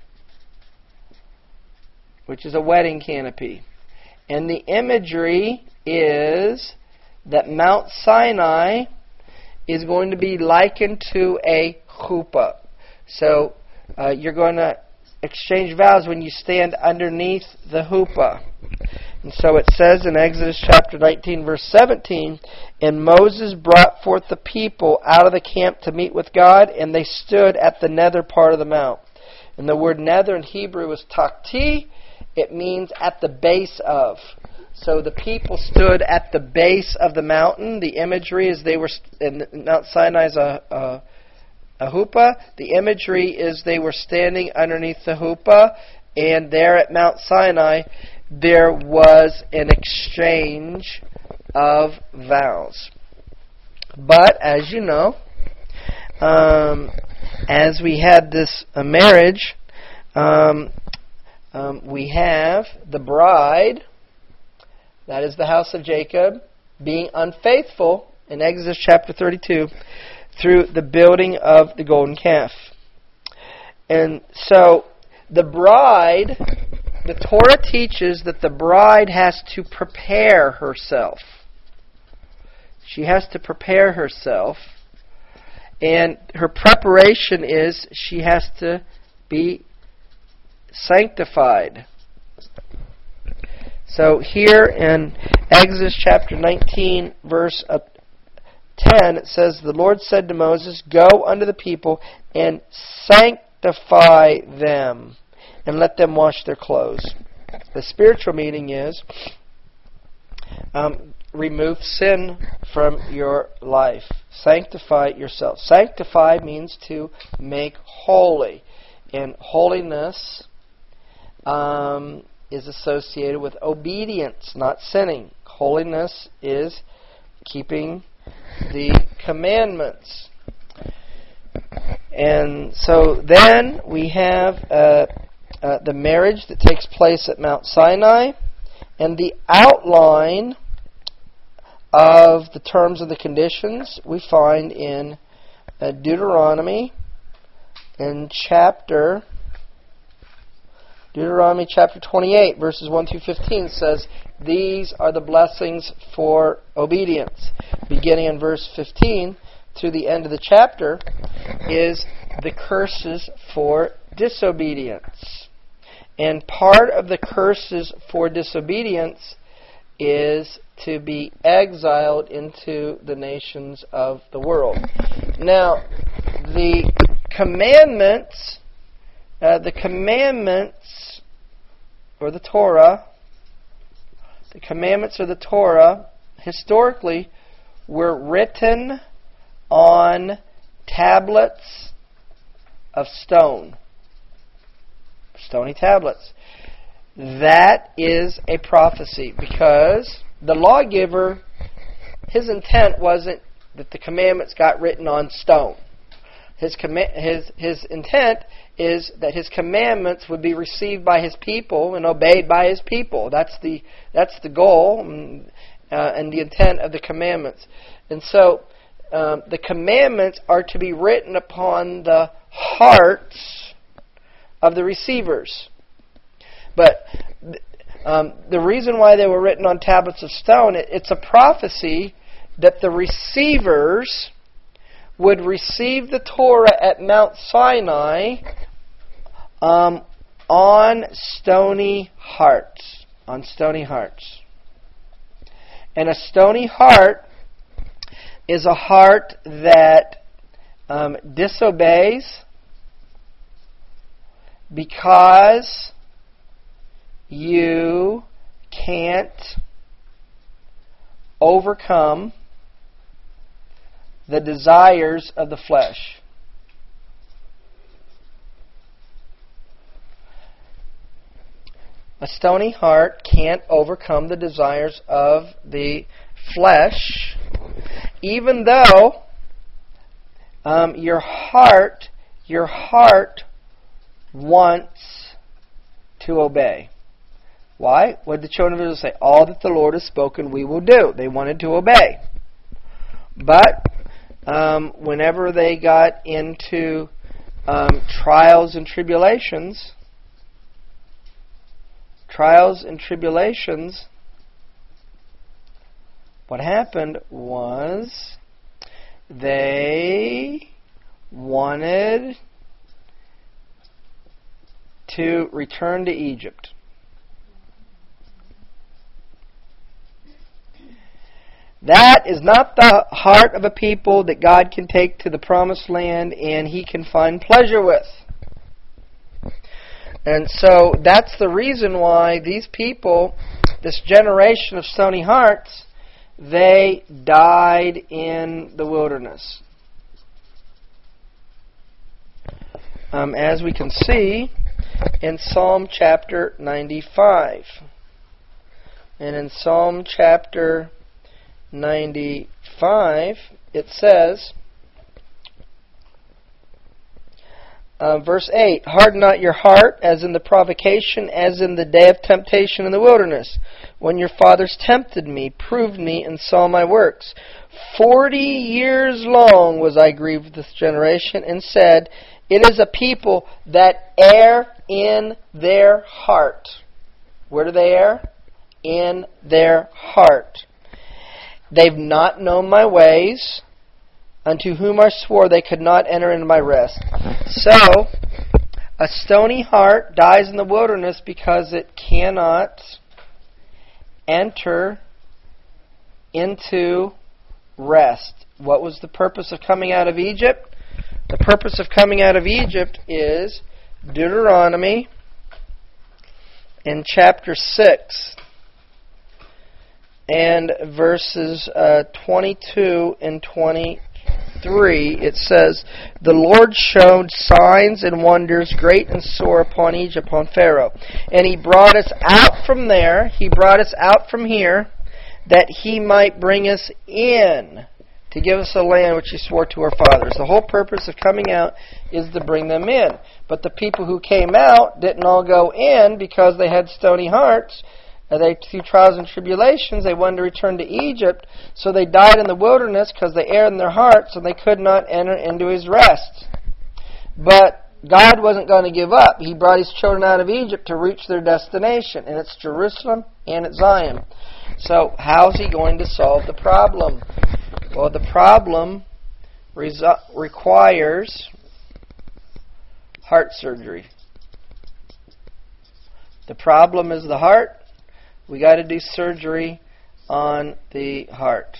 which is a wedding canopy. And the imagery is that Mount Sinai is going to be likened to a chuppah. So you're going to exchange vows when you stand underneath the chuppah. And so it says in Exodus chapter 19, verse 17, "And Moses brought forth the people out of the camp to meet with God, and they stood at the nether part of the mount." And the word nether in Hebrew is takti. It means at the base of. So the people stood at the base of the mountain. The imagery is they were, and Mount Sinai is a huppah. The imagery is they were standing underneath the huppah, and there at Mount Sinai there was an exchange of vows. But as you know, as we had this marriage, we have the bride, that is the house of Jacob, being unfaithful in Exodus chapter 32 through the building of the golden calf. And so the bride, the Torah teaches that the bride has to prepare herself. She has to prepare herself. And her preparation is she has to be sanctified. So here in Exodus chapter 19, verse 10, it says, "The Lord said to Moses, Go unto the people and sanctify them, and let them wash their clothes." The spiritual meaning is remove sin from your life. Sanctify yourself. Sanctify means to make holy. And holiness is associated with obedience, not sinning. Holiness is keeping the commandments. And so then we have the marriage that takes place at Mount Sinai, and the outline of the terms and the conditions we find in Deuteronomy chapter 28, verses 1 through 15 says, "These are the blessings for obedience." Beginning in verse 15 through the end of the chapter is the curses for disobedience. And part of the curses for disobedience is to be exiled into the nations of the world. Now, the commandments, or the Torah, the commandments of the Torah, historically, were written on tablets of stone. Stony tablets. That is a prophecy, because the lawgiver, his intent wasn't that the commandments got written on stone. His intent is that his commandments would be received by his people and obeyed by his people. That's the goal and the intent of the commandments. And so the commandments are to be written upon the hearts of the receivers. But the reason why they were written on tablets of stone, it's a prophecy that the receivers would receive the Torah at Mount Sinai on stony hearts. On stony hearts. And a stony heart is a heart that disobeys because you can't overcome the desires of the flesh. A stony heart can't overcome the desires of the flesh, even though your heart wants to obey. Why? What did the children of Israel say? All that the Lord has spoken we will do. They wanted to obey. But whenever they got into trials and tribulations, what happened was they wanted to return to Egypt. That is not the heart of a people that God can take to the promised land and He can find pleasure with. And so that's the reason why these people, this generation of stony hearts, they died in the wilderness. As we can see in Psalm chapter 95. And in Psalm chapter 95, it says, verse 8, harden not your heart as in the provocation, as in the day of temptation in the wilderness, when your fathers tempted me, proved me, and saw my works. 40 years long was I grieved with this generation, and said, it is a people that err in their heart. Where do they err? In their heart. They've not known my ways, unto whom I swore they could not enter into my rest. So, a stony heart dies in the wilderness because it cannot enter into rest. What was the purpose of coming out of Egypt? The purpose of coming out of Egypt is Deuteronomy in chapter 6 and verses 22 and 23. It says, the Lord showed signs and wonders great and sore upon Egypt, upon Pharaoh. And He brought us out from there, He brought us out from here, that He might bring us in, to give us a land which He swore to our fathers. The whole purpose of coming out is to bring them in. But the people who came out didn't all go in because they had stony hearts. They, through trials and tribulations, they wanted to return to Egypt, so they died in the wilderness because they erred in their hearts and they could not enter into His rest. But God wasn't going to give up. He brought His children out of Egypt to reach their destination, and it's Jerusalem and it's Zion. So how's He going to solve the problem? Well, the problem requires heart surgery. The problem is the heart. We got to do surgery on the heart.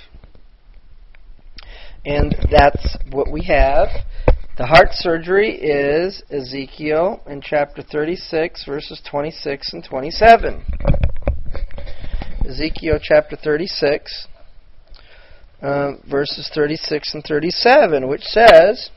And that's what we have. The heart surgery is Ezekiel in chapter 36, verses 26 and 27. Ezekiel chapter 36, verses 36 and 37, which says,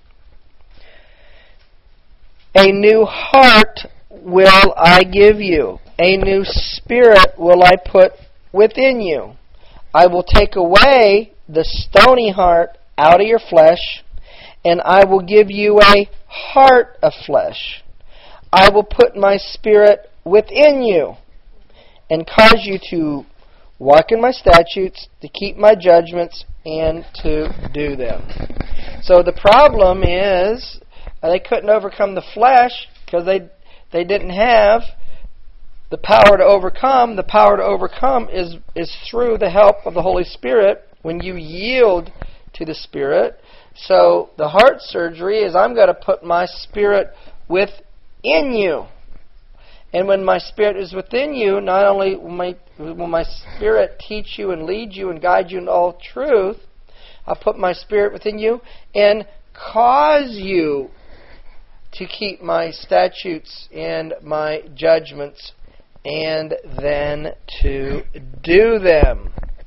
a new heart will I give you. A new spirit will I put within you. I will take away the stony heart out of your flesh, and I will give you a heart of flesh. I will put my spirit within you, and cause you to walk in my statutes, to keep my judgments, and to do them. So the problem is they couldn't overcome the flesh because they didn't have the power to overcome. The power to overcome is through the help of the Holy Spirit when you yield to the Spirit. So the heart surgery is I'm going to put my spirit within you. And when my spirit is within you, not only will my spirit teach you and lead you and guide you in all truth, I'll put my spirit within you and cause you to keep my statutes and my judgments and then to do them.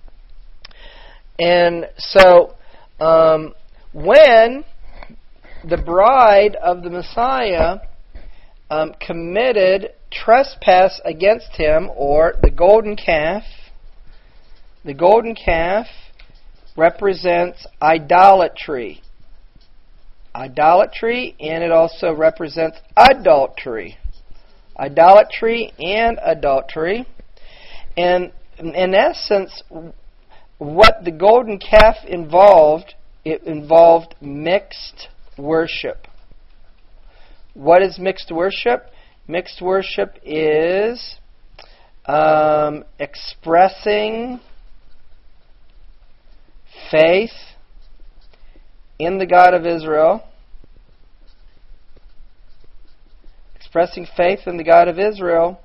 And so when the bride of the Messiah committed trespass against him, or the golden calf. The golden calf represents idolatry. Idolatry, and it also represents adultery. Idolatry and adultery. And in essence, what the golden calf involved, it involved mixed worship. What is mixed worship? Mixed worship is expressing faith in the God of Israel. Expressing faith in the God of Israel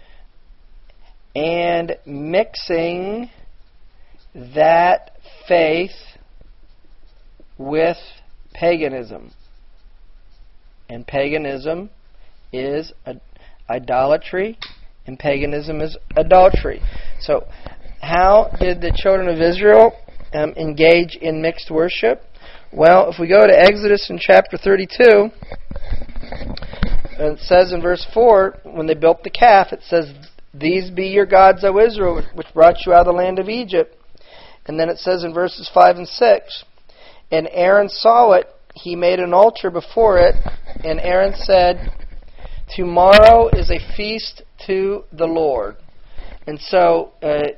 and mixing that faith with paganism. And paganism is idolatry, and paganism is adultery. So, how did the children of Israel engage in mixed worship? Well, if we go to Exodus in chapter 32, and it says in verse 4, when they built the calf, it says, "These be your gods, O Israel, which brought you out of the land of Egypt." And then it says in verses 5 and 6, "And Aaron saw it, he made an altar before it, and Aaron said, 'Tomorrow is a feast to the Lord.'" And so,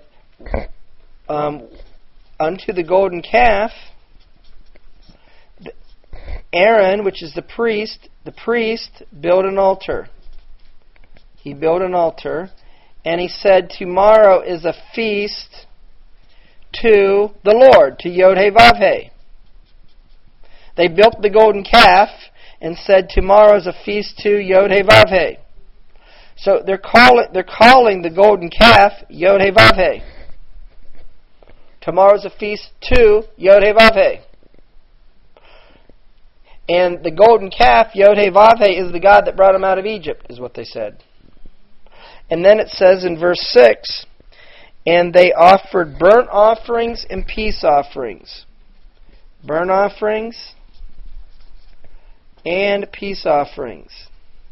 unto the golden calf, Aaron, which is the priest built an altar. He built an altar, and he said, "Tomorrow is a feast to the Lord," to Yod-Heh-Vav-Heh. They built the golden calf and said, "Tomorrow is a feast to Yod-Heh-Vav-Heh." So they're calling the golden calf Yod-Heh-Vav-Heh. Tomorrow is a feast to Yod-Heh-Vav-Heh. And the golden calf, Yod-Heh-Vav-Heh, is the God that brought them out of Egypt, is what they said. And then it says in verse 6, "And they offered burnt offerings and peace offerings." Burnt offerings and peace offerings.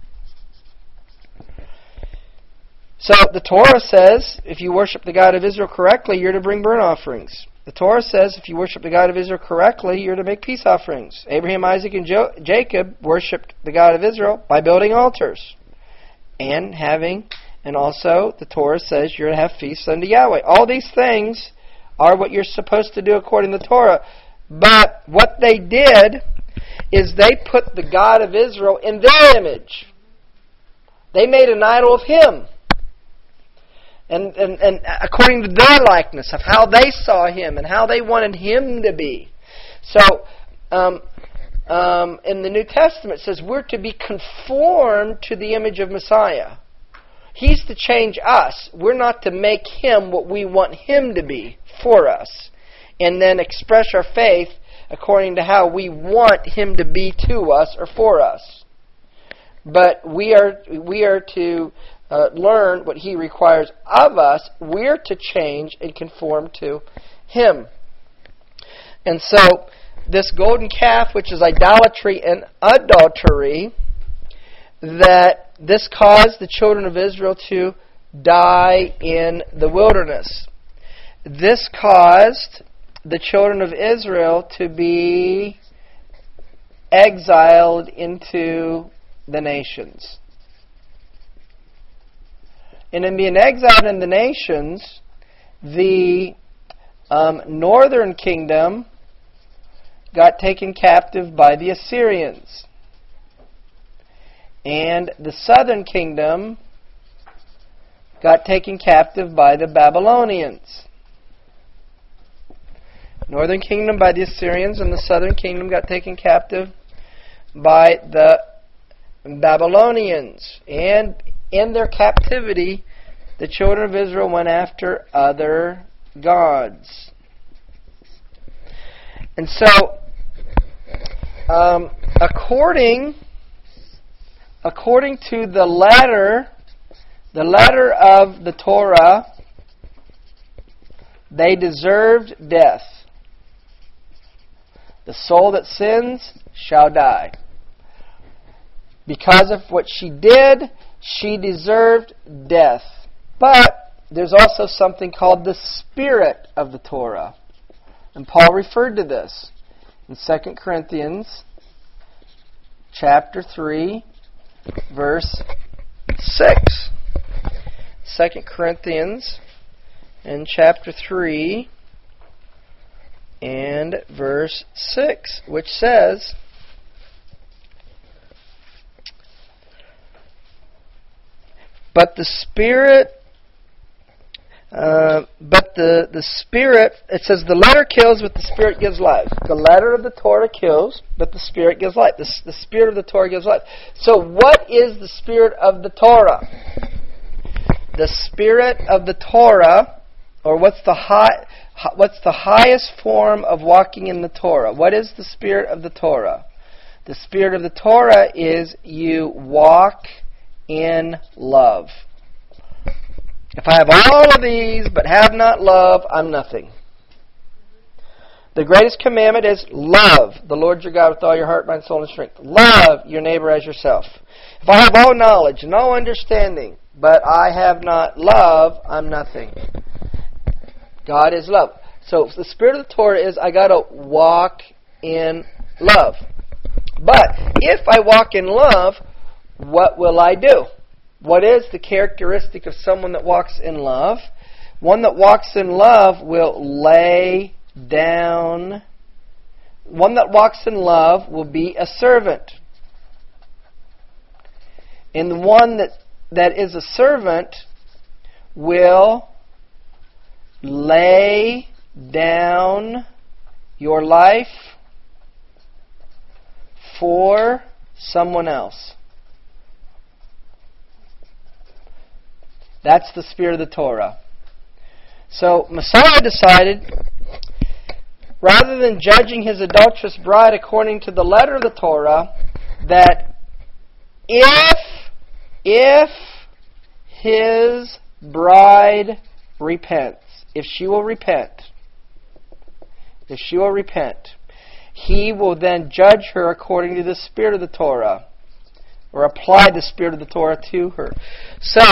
So the Torah says, if you worship the God of Israel correctly, you're to bring burnt offerings. The Torah says, if you worship the God of Israel correctly, you're to make peace offerings. Abraham, Isaac, and Jacob worshipped the God of Israel by building altars. And also the Torah says you're to have feasts unto Yahweh. All these things are what you're supposed to do according to the Torah. But what they did is they put the God of Israel in their image. They made an idol of Him. And according to their likeness of how they saw Him and how they wanted Him to be. So, in the New Testament it says we're to be conformed to the image of Messiah. He's to change us. We're not to make Him what we want Him to be for us. And then express our faith according to how we want Him to be to us or for us. But we are to learn what He requires of us. We're to change and conform to Him. And so, this golden calf, which is idolatry and adultery, that this caused the children of Israel to die in the wilderness. This caused the children of Israel to be exiled into the nations. And in being exiled in the nations, the northern kingdom got taken captive by the Assyrians. And the southern kingdom got taken captive by the Babylonians. Northern kingdom by the Assyrians, and the southern kingdom got taken captive by the Babylonians. And in their captivity, the children of Israel went after other gods. And so, according to the letter of the Torah, they deserved death. The soul that sins shall die. Because of what she did, She deserved death. But there's also something called the spirit of the Torah. And Paul referred to this in 2 Corinthians chapter 3, verse 6. 2 Corinthians in chapter 3 and verse 6, which says, but the Spirit, it says the letter kills, but the Spirit gives life. The letter of the Torah kills, but the Spirit gives life. The Spirit of the Torah gives life. So what is the Spirit of the Torah? The Spirit of the Torah, or what's the highest form of walking in the Torah? What is the Spirit of the Torah? The Spirit of the Torah is you walk in love. If I have all of these but have not love, I'm nothing. The greatest commandment is love the Lord your God with all your heart, mind, soul, and strength. Love your neighbor as yourself. If I have all knowledge and all understanding, but I have not love, I'm nothing. God is love. So the Spirit of the Torah is I got to walk in love. But if I walk in love, what will I do? What is the characteristic of someone that walks in love? One that walks in love will lay down. One that walks in love will be a servant. And the one that is a servant will lay down your life for someone else. That's the Spirit of the Torah. So Messiah decided, rather than judging his adulterous bride according to the letter of the Torah, that if his bride repents, if she will repent, he will then judge her according to the Spirit of the Torah, or apply the Spirit of the Torah to her. So,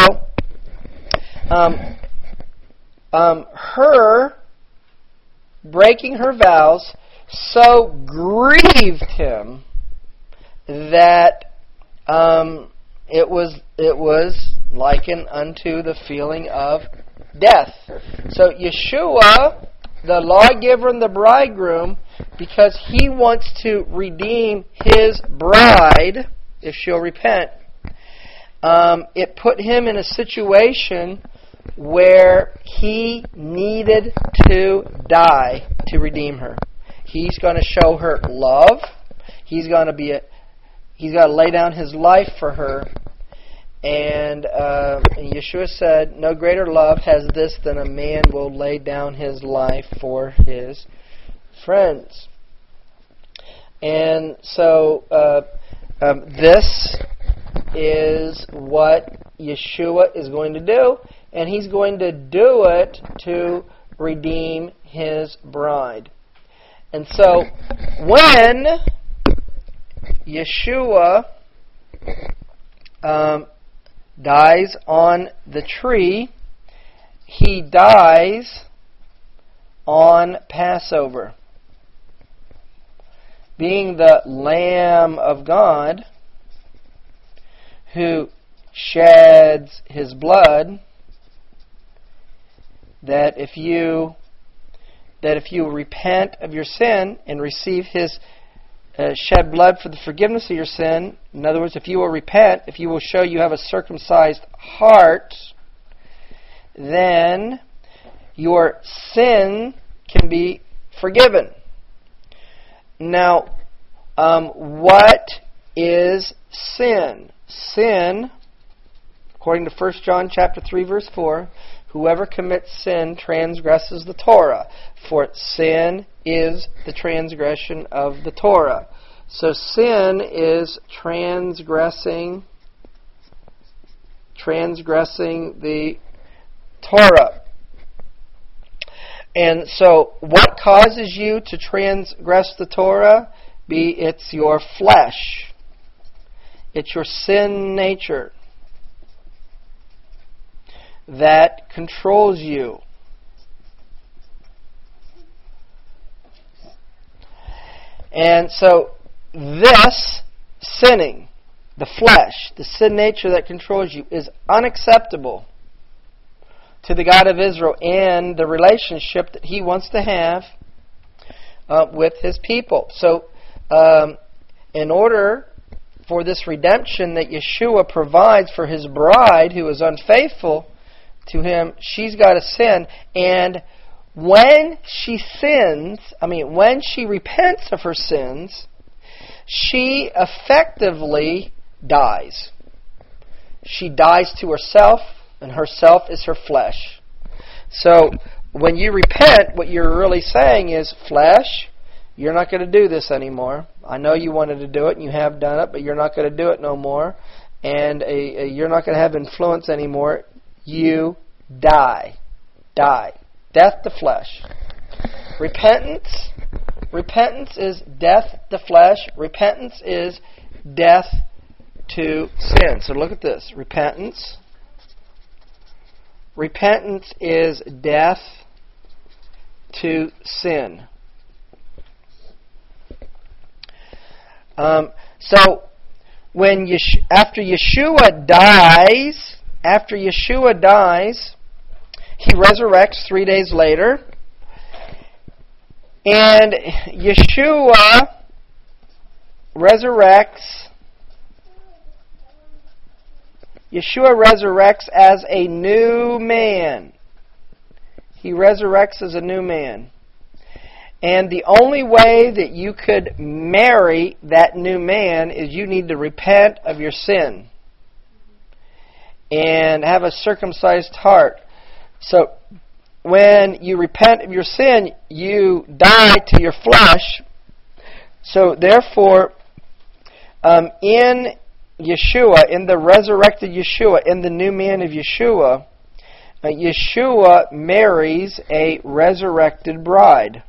her breaking her vows so grieved him that it was likened unto the feeling of death. So Yeshua, the lawgiver and the bridegroom, because he wants to redeem his bride, if she'll repent, it put him in a situation where he needed to die to redeem her. He's going to show her love. He's going to lay down his life for her. And Yeshua said, no greater love has this than a man will lay down his life for his friends. And so this is what Yeshua is going to do, and he's going to do it to redeem his bride. And so when Yeshua dies on the tree, he dies on Passover. Being the Lamb of God who sheds his blood, that if you repent of your sin and receive his shed blood for the forgiveness of your sin, in other words, if you will repent, if you will show you have a circumcised heart, then your sin can be forgiven. Now, what is sin? Sin, according to 1 John chapter 3, verse 4, whoever commits sin transgresses the Torah, for sin is the transgression of the Torah. So sin is transgressing the Torah. And so what causes you to transgress the Torah? It's your flesh. It's your sin nature. that controls you. And so this sinning, the flesh, the sin nature that controls you, is unacceptable to the God of Israel and the relationship that He wants to have with His people. So in order for this redemption that Yeshua provides for His bride who is unfaithful to Him, she's got to sin. And when she sins, when she repents of her sins, she effectively dies. She dies to herself, and herself is her flesh. So when you repent, what you're really saying is, flesh, you're not going to do this anymore. I know you wanted to do it, and you have done it, but you're not going to do it no more. And you're not going to have influence anymore. You die. Die. Death to flesh. Repentance is death to flesh. Repentance is death to sin. So look at this. Repentance is death to sin. So when after Yeshua dies, He resurrects 3 days later, and Yeshua resurrects as a new man. He resurrects as a new man. And the only way that you could marry that new man is you need to repent of your sin and have a circumcised heart. So when you repent of your sin, you die to your flesh. So therefore, in Yeshua, in the resurrected Yeshua, in the new man of Yeshua, Yeshua marries a resurrected bride.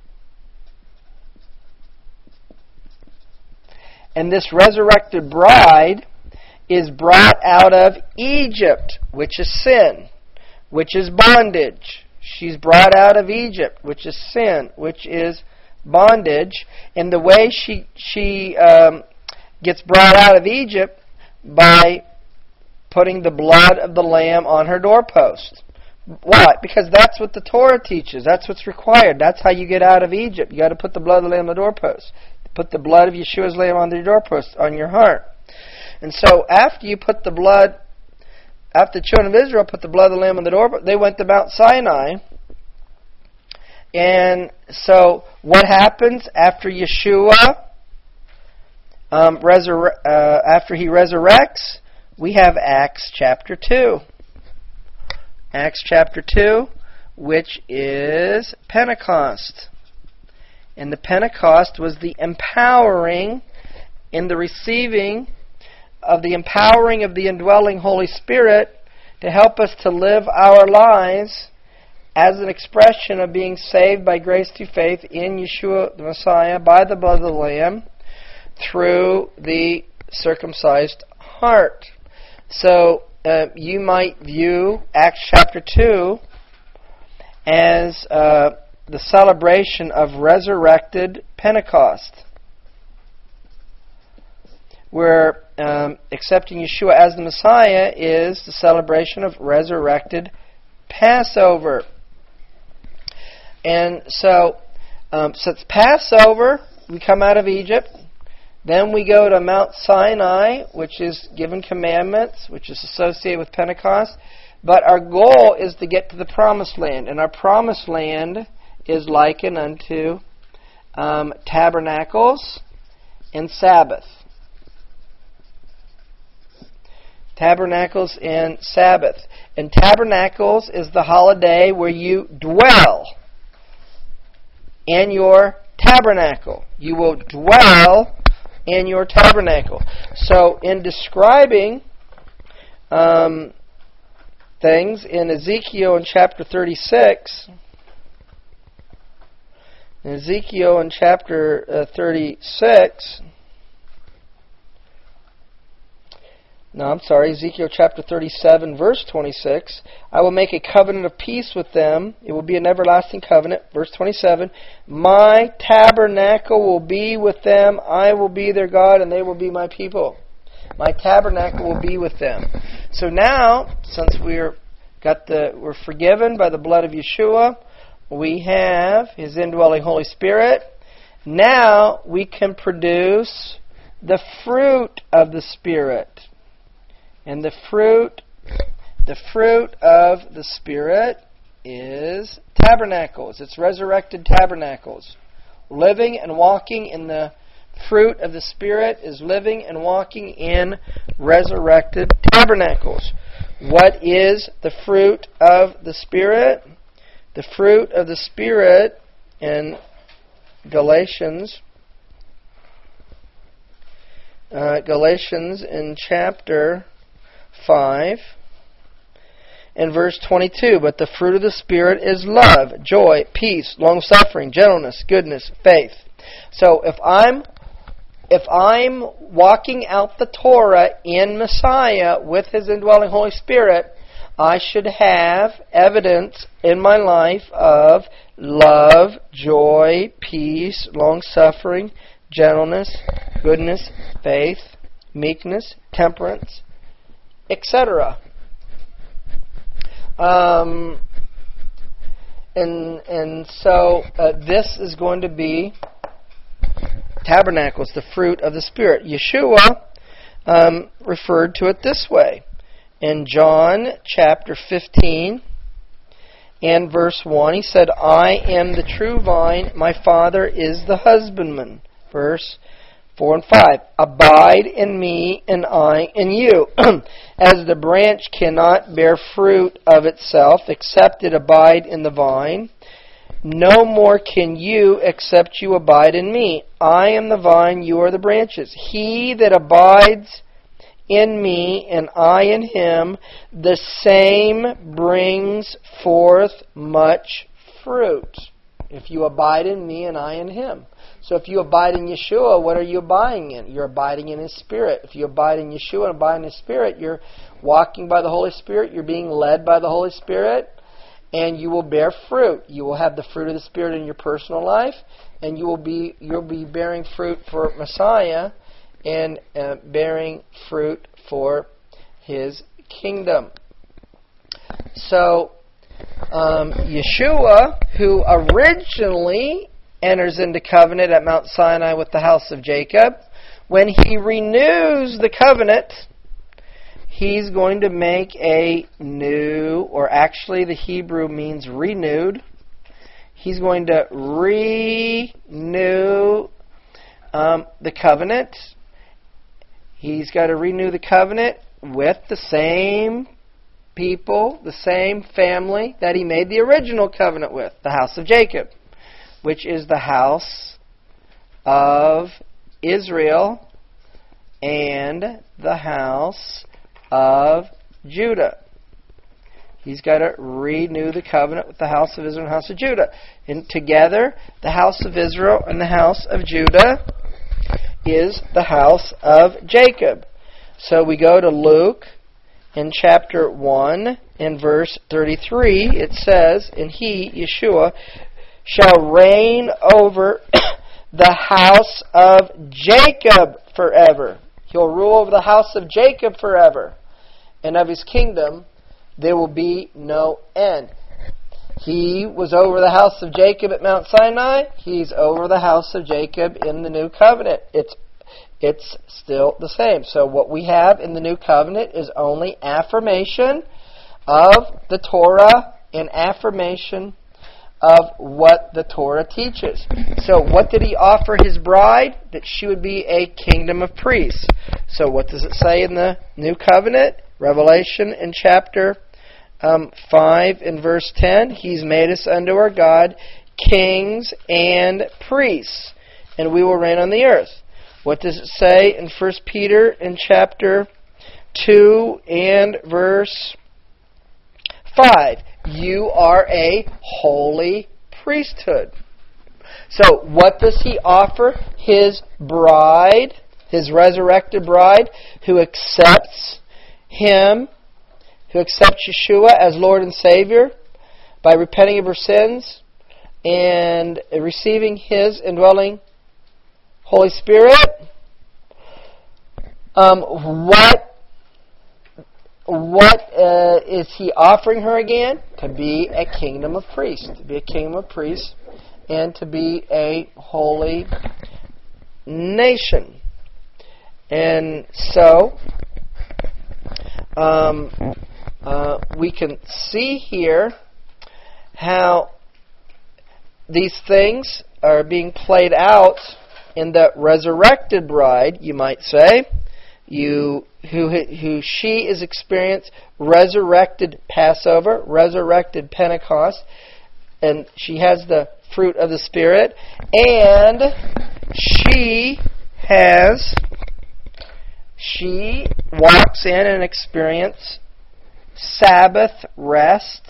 And this resurrected bride is brought out of Egypt, which is sin, which is bondage. She's brought out of Egypt, which is sin, which is bondage. And the way she gets brought out of Egypt by putting the blood of the lamb on her doorpost. Why? Because that's what the Torah teaches. That's what's required. That's how you get out of Egypt. You got to put the blood of the lamb on the doorpost. Put the blood of Yeshua's lamb on the doorpost, on your heart. And so after the children of Israel put the blood of the lamb on the doorpost, they went to Mount Sinai. And so what happens after Yeshua, after He resurrects? We have Acts chapter 2. Acts chapter 2, which is Pentecost. And the Pentecost was the empowering and the receiving of the empowering of the indwelling Holy Spirit to help us to live our lives as an expression of being saved by grace through faith in Yeshua the Messiah by the blood of the Lamb through the circumcised heart. So you might view Acts chapter 2 as the celebration of resurrected Pentecost, where accepting Yeshua as the Messiah is the celebration of resurrected Passover. And so it's Passover, we come out of Egypt. Then we go to Mount Sinai, which is given commandments, which is associated with Pentecost. But our goal is to get to the Promised Land. And our Promised Land is likened unto tabernacles and Sabbath. Tabernacles and Sabbath. And tabernacles is the holiday where you dwell in your tabernacle. You will dwell in your tabernacle. So in describing things in Ezekiel in chapter 36, Ezekiel in chapter 36, No, I'm sorry, Ezekiel chapter 37, verse 26. I will make a covenant of peace with them. It will be an everlasting covenant. Verse 27. My tabernacle will be with them. I will be their God, and they will be my people. My tabernacle will be with them. So now, since we're forgiven by the blood of Yeshua, we have His indwelling Holy Spirit. Now we can produce the fruit of the Spirit. And the fruit of the Spirit is tabernacles. It's resurrected tabernacles. Living and walking in the fruit of the Spirit is living and walking in resurrected tabernacles. What is the fruit of the Spirit? The fruit of the Spirit in Galatians in chapter 5 and verse 22. But the fruit of the Spirit is love, joy, peace, long-suffering, gentleness, goodness, faith. So if I'm walking out the Torah in Messiah with His indwelling Holy Spirit, I should have evidence in my life of love, joy, peace, long-suffering, gentleness, goodness, faith, meekness, temperance, etc. So this is going to be tabernacles, the fruit of the Spirit. Yeshua referred to it this way. In John chapter 15 and verse 1, He said, I am the true vine, my Father is the husbandman. Verse 4 and 5, abide in me and I in you. As the branch cannot bear fruit of itself except it abide in the vine, no more can you except you abide in me. I am the vine, you are the branches. He that abides in me and I in him, the same brings forth much fruit. If you abide in me and I in him. So if you abide in Yeshua, what are you abiding in? You're abiding in His Spirit. If you abide in Yeshua and abide in His Spirit, you're walking by the Holy Spirit, you're being led by the Holy Spirit, and you will bear fruit. You will have the fruit of the Spirit in your personal life, and you'll be bearing fruit for Messiah and bearing fruit for His kingdom. So Yeshua, who originally enters into covenant at Mount Sinai with the house of Jacob, when He renews the covenant, He's going to make a new, or actually the Hebrew means renewed. He's going to renew the covenant. He's got to renew the covenant with the same people, the same family that He made the original covenant with, the house of Jacob, which is the house of Israel and the house of Judah. He's got to renew the covenant with the house of Israel and the house of Judah. And together, the house of Israel and the house of Judah is the house of Jacob. So we go to Luke in chapter 1 in verse 33. It says, and He, Yeshua, shall reign over the house of Jacob forever. He'll rule over the house of Jacob forever. And of His kingdom there will be no end. He was over the house of Jacob at Mount Sinai. He's over the house of Jacob in the new covenant. It's still the same. So what we have in the new covenant is only affirmation of the Torah and affirmation of what the Torah teaches. So what did He offer His bride? That she would be a kingdom of priests. So what does it say in the new covenant? Revelation in chapter 5 in verse 10. He's made us unto our God kings and priests, and we will reign on the earth. What does it say in 1 Peter in chapter 2 and verse 5? You are a holy priesthood. So what does He offer His bride? His resurrected bride who accepts Him, who accepts Yeshua as Lord and Savior by repenting of her sins and receiving His indwelling Holy Spirit. What is He offering her again? To be a kingdom of priests. To be a kingdom of priests and to be a holy nation. And so, we can see here how these things are being played out in the resurrected bride, you might say, who she is experienced resurrected Passover, resurrected Pentecost, and she has the fruit of the Spirit, and she walks in and experiences Sabbath rest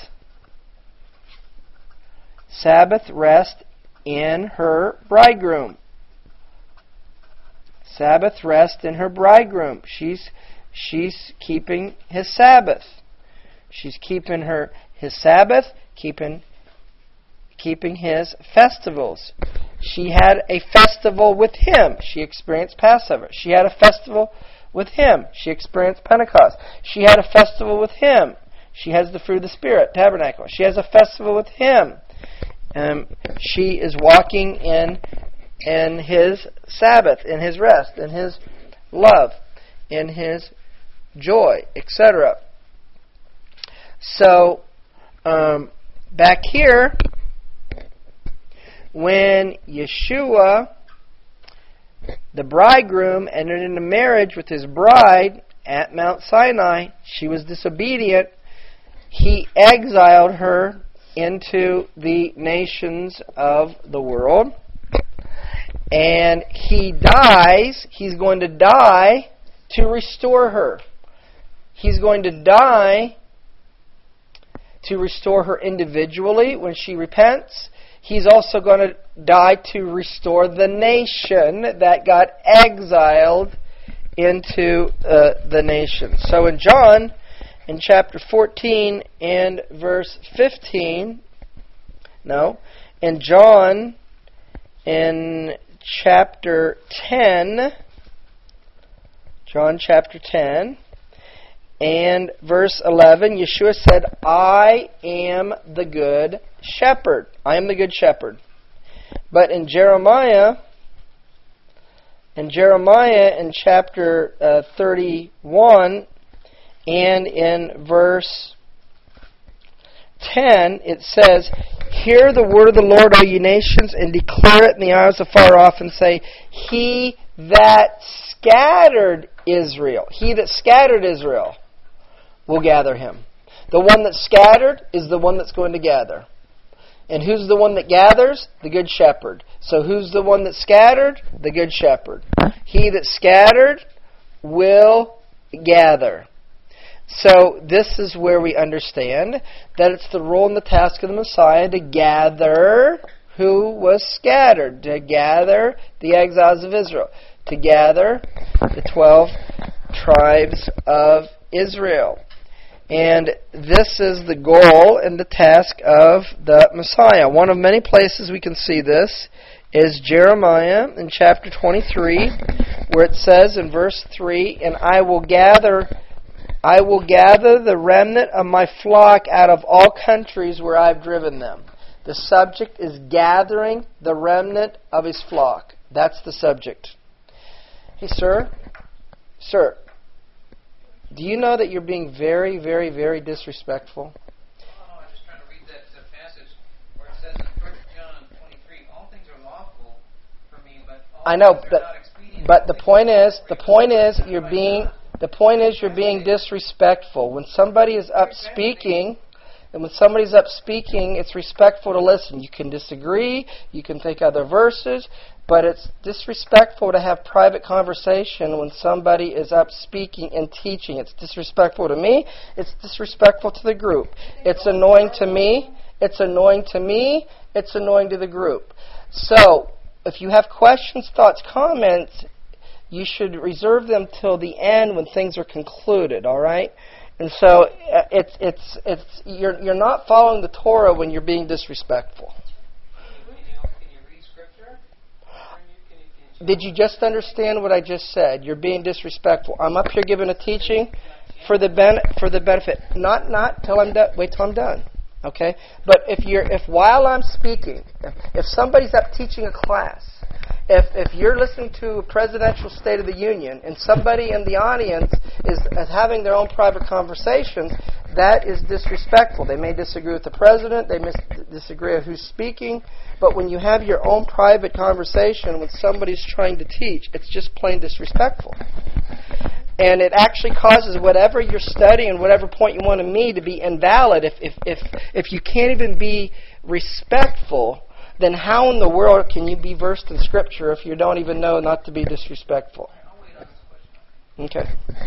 in her bridegroom. Sabbath rest in her bridegroom. She's keeping His Sabbath. She's keeping His Sabbath, keeping His festivals. She had a festival with Him. She experienced Passover. She had a festival with Him. She experienced Pentecost. She had a festival with Him. She has the fruit of the Spirit, tabernacle. She has a festival with Him. She is walking in His Sabbath, in His rest, in His love, in His joy, etc. So, back here, when Yeshua, the bridegroom, entered into marriage with his bride at Mount Sinai, she was disobedient. He exiled her into the nations of the world. And He dies. He's going to die to restore her. He's going to die to restore her individually when she repents. He's also going to die to restore the nation that got exiled into the nation. So in John, in chapter 14 and verse 15, in John, in chapter 10, John chapter 10, and verse 11, Yeshua said, I am the good shepherd. I am the good shepherd. But in Jeremiah in chapter 31 and in verse 10, it says, Hear the word of the Lord, all ye nations, and declare it in the isles afar off, and say, He that scattered Israel will gather him. The one that's scattered is the one that's going to gather. And who's the one that gathers? The good shepherd. So who's the one that's scattered? The good shepherd. He that scattered will gather. So this is where we understand that it's the role and the task of the Messiah to gather who was scattered, to gather the exiles of Israel, to gather the 12 tribes of Israel. And this is the goal and the task of the Messiah. One of many places we can see this is Jeremiah in chapter 23, where it says in verse 3, And I will gather the remnant of my flock out of all countries where I've driven them. The subject is gathering the remnant of His flock. That's the subject. Hey, sir, do you know that you're being very, very, very disrespectful? I was just trying to read that passage where it says in 1 John 23, all things are lawful for me, but all I know, things are not expedient. but the point is you're being disrespectful. When somebody is up speaking, it's respectful to listen. You can disagree, you can think other verses, but it's disrespectful to have private conversation when somebody is up speaking and teaching. It's disrespectful to me. It's disrespectful to the group. It's annoying to me. It's annoying to me. It's annoying to the group. So, if you have questions, thoughts, comments, you should reserve them till the end when things are concluded, all right? And so you're not following the Torah when you're being disrespectful. Can you read scripture? Did you just understand what I just said? You're being disrespectful. I'm up here giving a teaching for the benefit. Not till I'm done. Wait till I'm done. Okay? But if while I'm speaking, if somebody's up teaching a class, if you're listening to a presidential State of the Union and somebody in the audience is having their own private conversations, that is disrespectful. They may disagree with the president, they may disagree with who's speaking, but when you have your own private conversation when somebody's trying to teach, it's just plain disrespectful. And it actually causes whatever you're studying, whatever point you want to make to be invalid. If you can't even be respectful, then how in the world can you be versed in Scripture if you don't even know not to be disrespectful? Okay.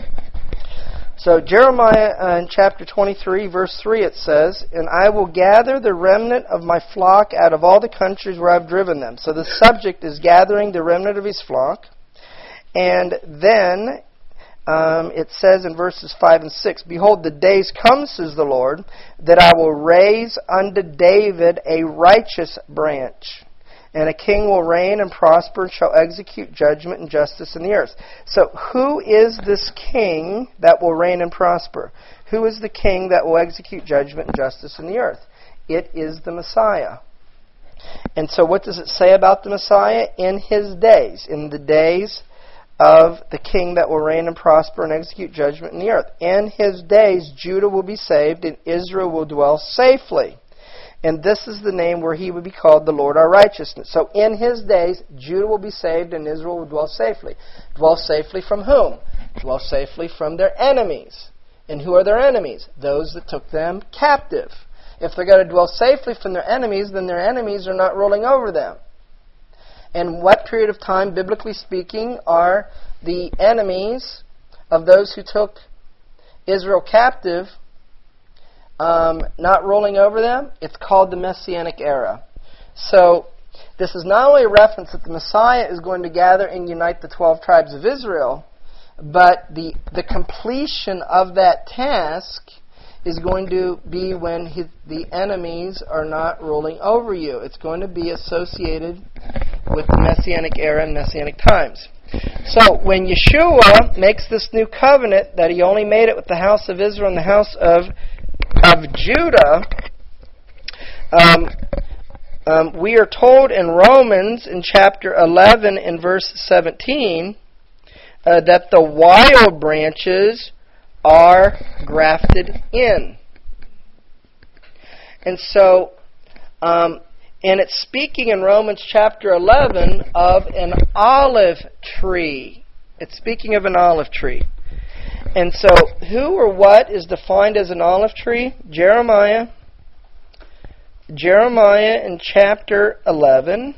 So Jeremiah in chapter 23, verse 3, it says, "And I will gather the remnant of my flock out of all the countries where I've driven them." So the subject is gathering the remnant of his flock. And then it says in verses 5 and 6, "Behold, the days come, says the Lord, that I will raise unto David a righteous branch, and a king will reign and prosper and shall execute judgment and justice in the earth." So who is this king that will reign and prosper? Who is the king that will execute judgment and justice in the earth? It is the Messiah. And so what does it say about the Messiah? In his days, in the days of the king that will reign and prosper and execute judgment in the earth. In his days, Judah will be saved and Israel will dwell safely. And this is the name where he will be called the Lord our righteousness. So in his days, Judah will be saved and Israel will dwell safely. Dwell safely from whom? Dwell safely from their enemies. And who are their enemies? Those that took them captive. If they're going to dwell safely from their enemies, then their enemies are not ruling over them. And what period of time, biblically speaking, are the enemies of those who took Israel captive not ruling over them? It's called the Messianic era. So this is not only a reference that the Messiah is going to gather and unite the 12 tribes of Israel, but the completion of that task is going to be when the enemies are not ruling over you. It's going to be associated with the Messianic era and Messianic times. So when Yeshua makes this new covenant that he only made it with the house of Israel and the house of Judah, we are told in Romans in chapter 11 in verse 17 that the wild branches are grafted in. And so, and it's speaking in Romans chapter 11 of an olive tree. It's speaking of an olive tree. And so, who or what is defined as an olive tree? Jeremiah in chapter 11.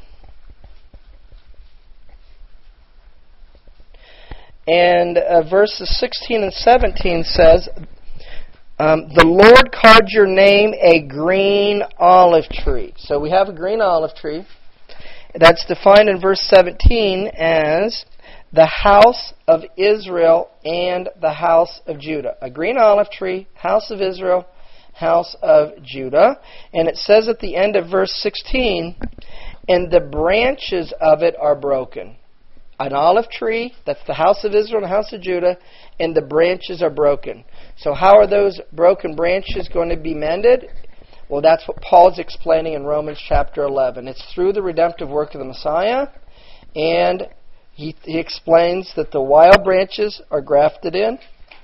And verses 16 and 17 says, "The Lord called your name a green olive tree." So we have a green olive tree. That's defined in verse 17 as the house of Israel and the house of Judah. A green olive tree, house of Israel, house of Judah. And it says at the end of verse 16, "And the branches of it are broken." An olive tree, that's the house of Israel and the house of Judah, and the branches are broken. So how are those broken branches going to be mended? Well, that's what Paul's explaining in Romans chapter 11. It's through the redemptive work of the Messiah, and he explains that the wild branches are grafted in.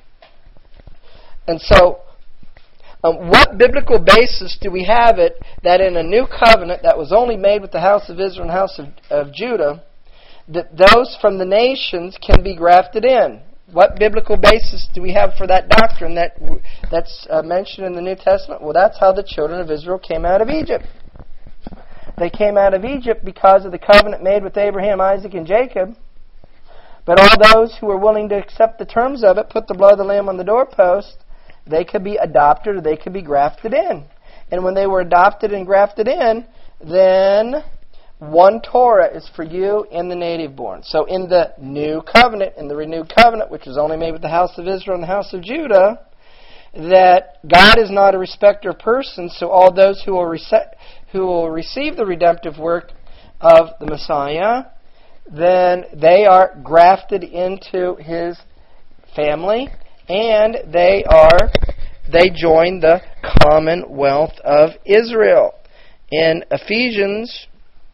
And so, what biblical basis do we have it that in a new covenant that was only made with the house of Israel and the house of Judah, that those from the nations can be grafted in? What biblical basis do we have for that doctrine that's mentioned in the New Testament? Well, that's how the children of Israel came out of Egypt. They came out of Egypt because of the covenant made with Abraham, Isaac, and Jacob. But all those who were willing to accept the terms of it, put the blood of the lamb on the doorpost, they could be adopted or they could be grafted in. And when they were adopted and grafted in, then one Torah is for you and the native born. So in the new covenant, in the renewed covenant, which was only made with the house of Israel and the house of Judah, that God is not a respecter of persons, so all those who will receive the redemptive work of the Messiah, then they are grafted into His family, and they join the commonwealth of Israel. In Ephesians,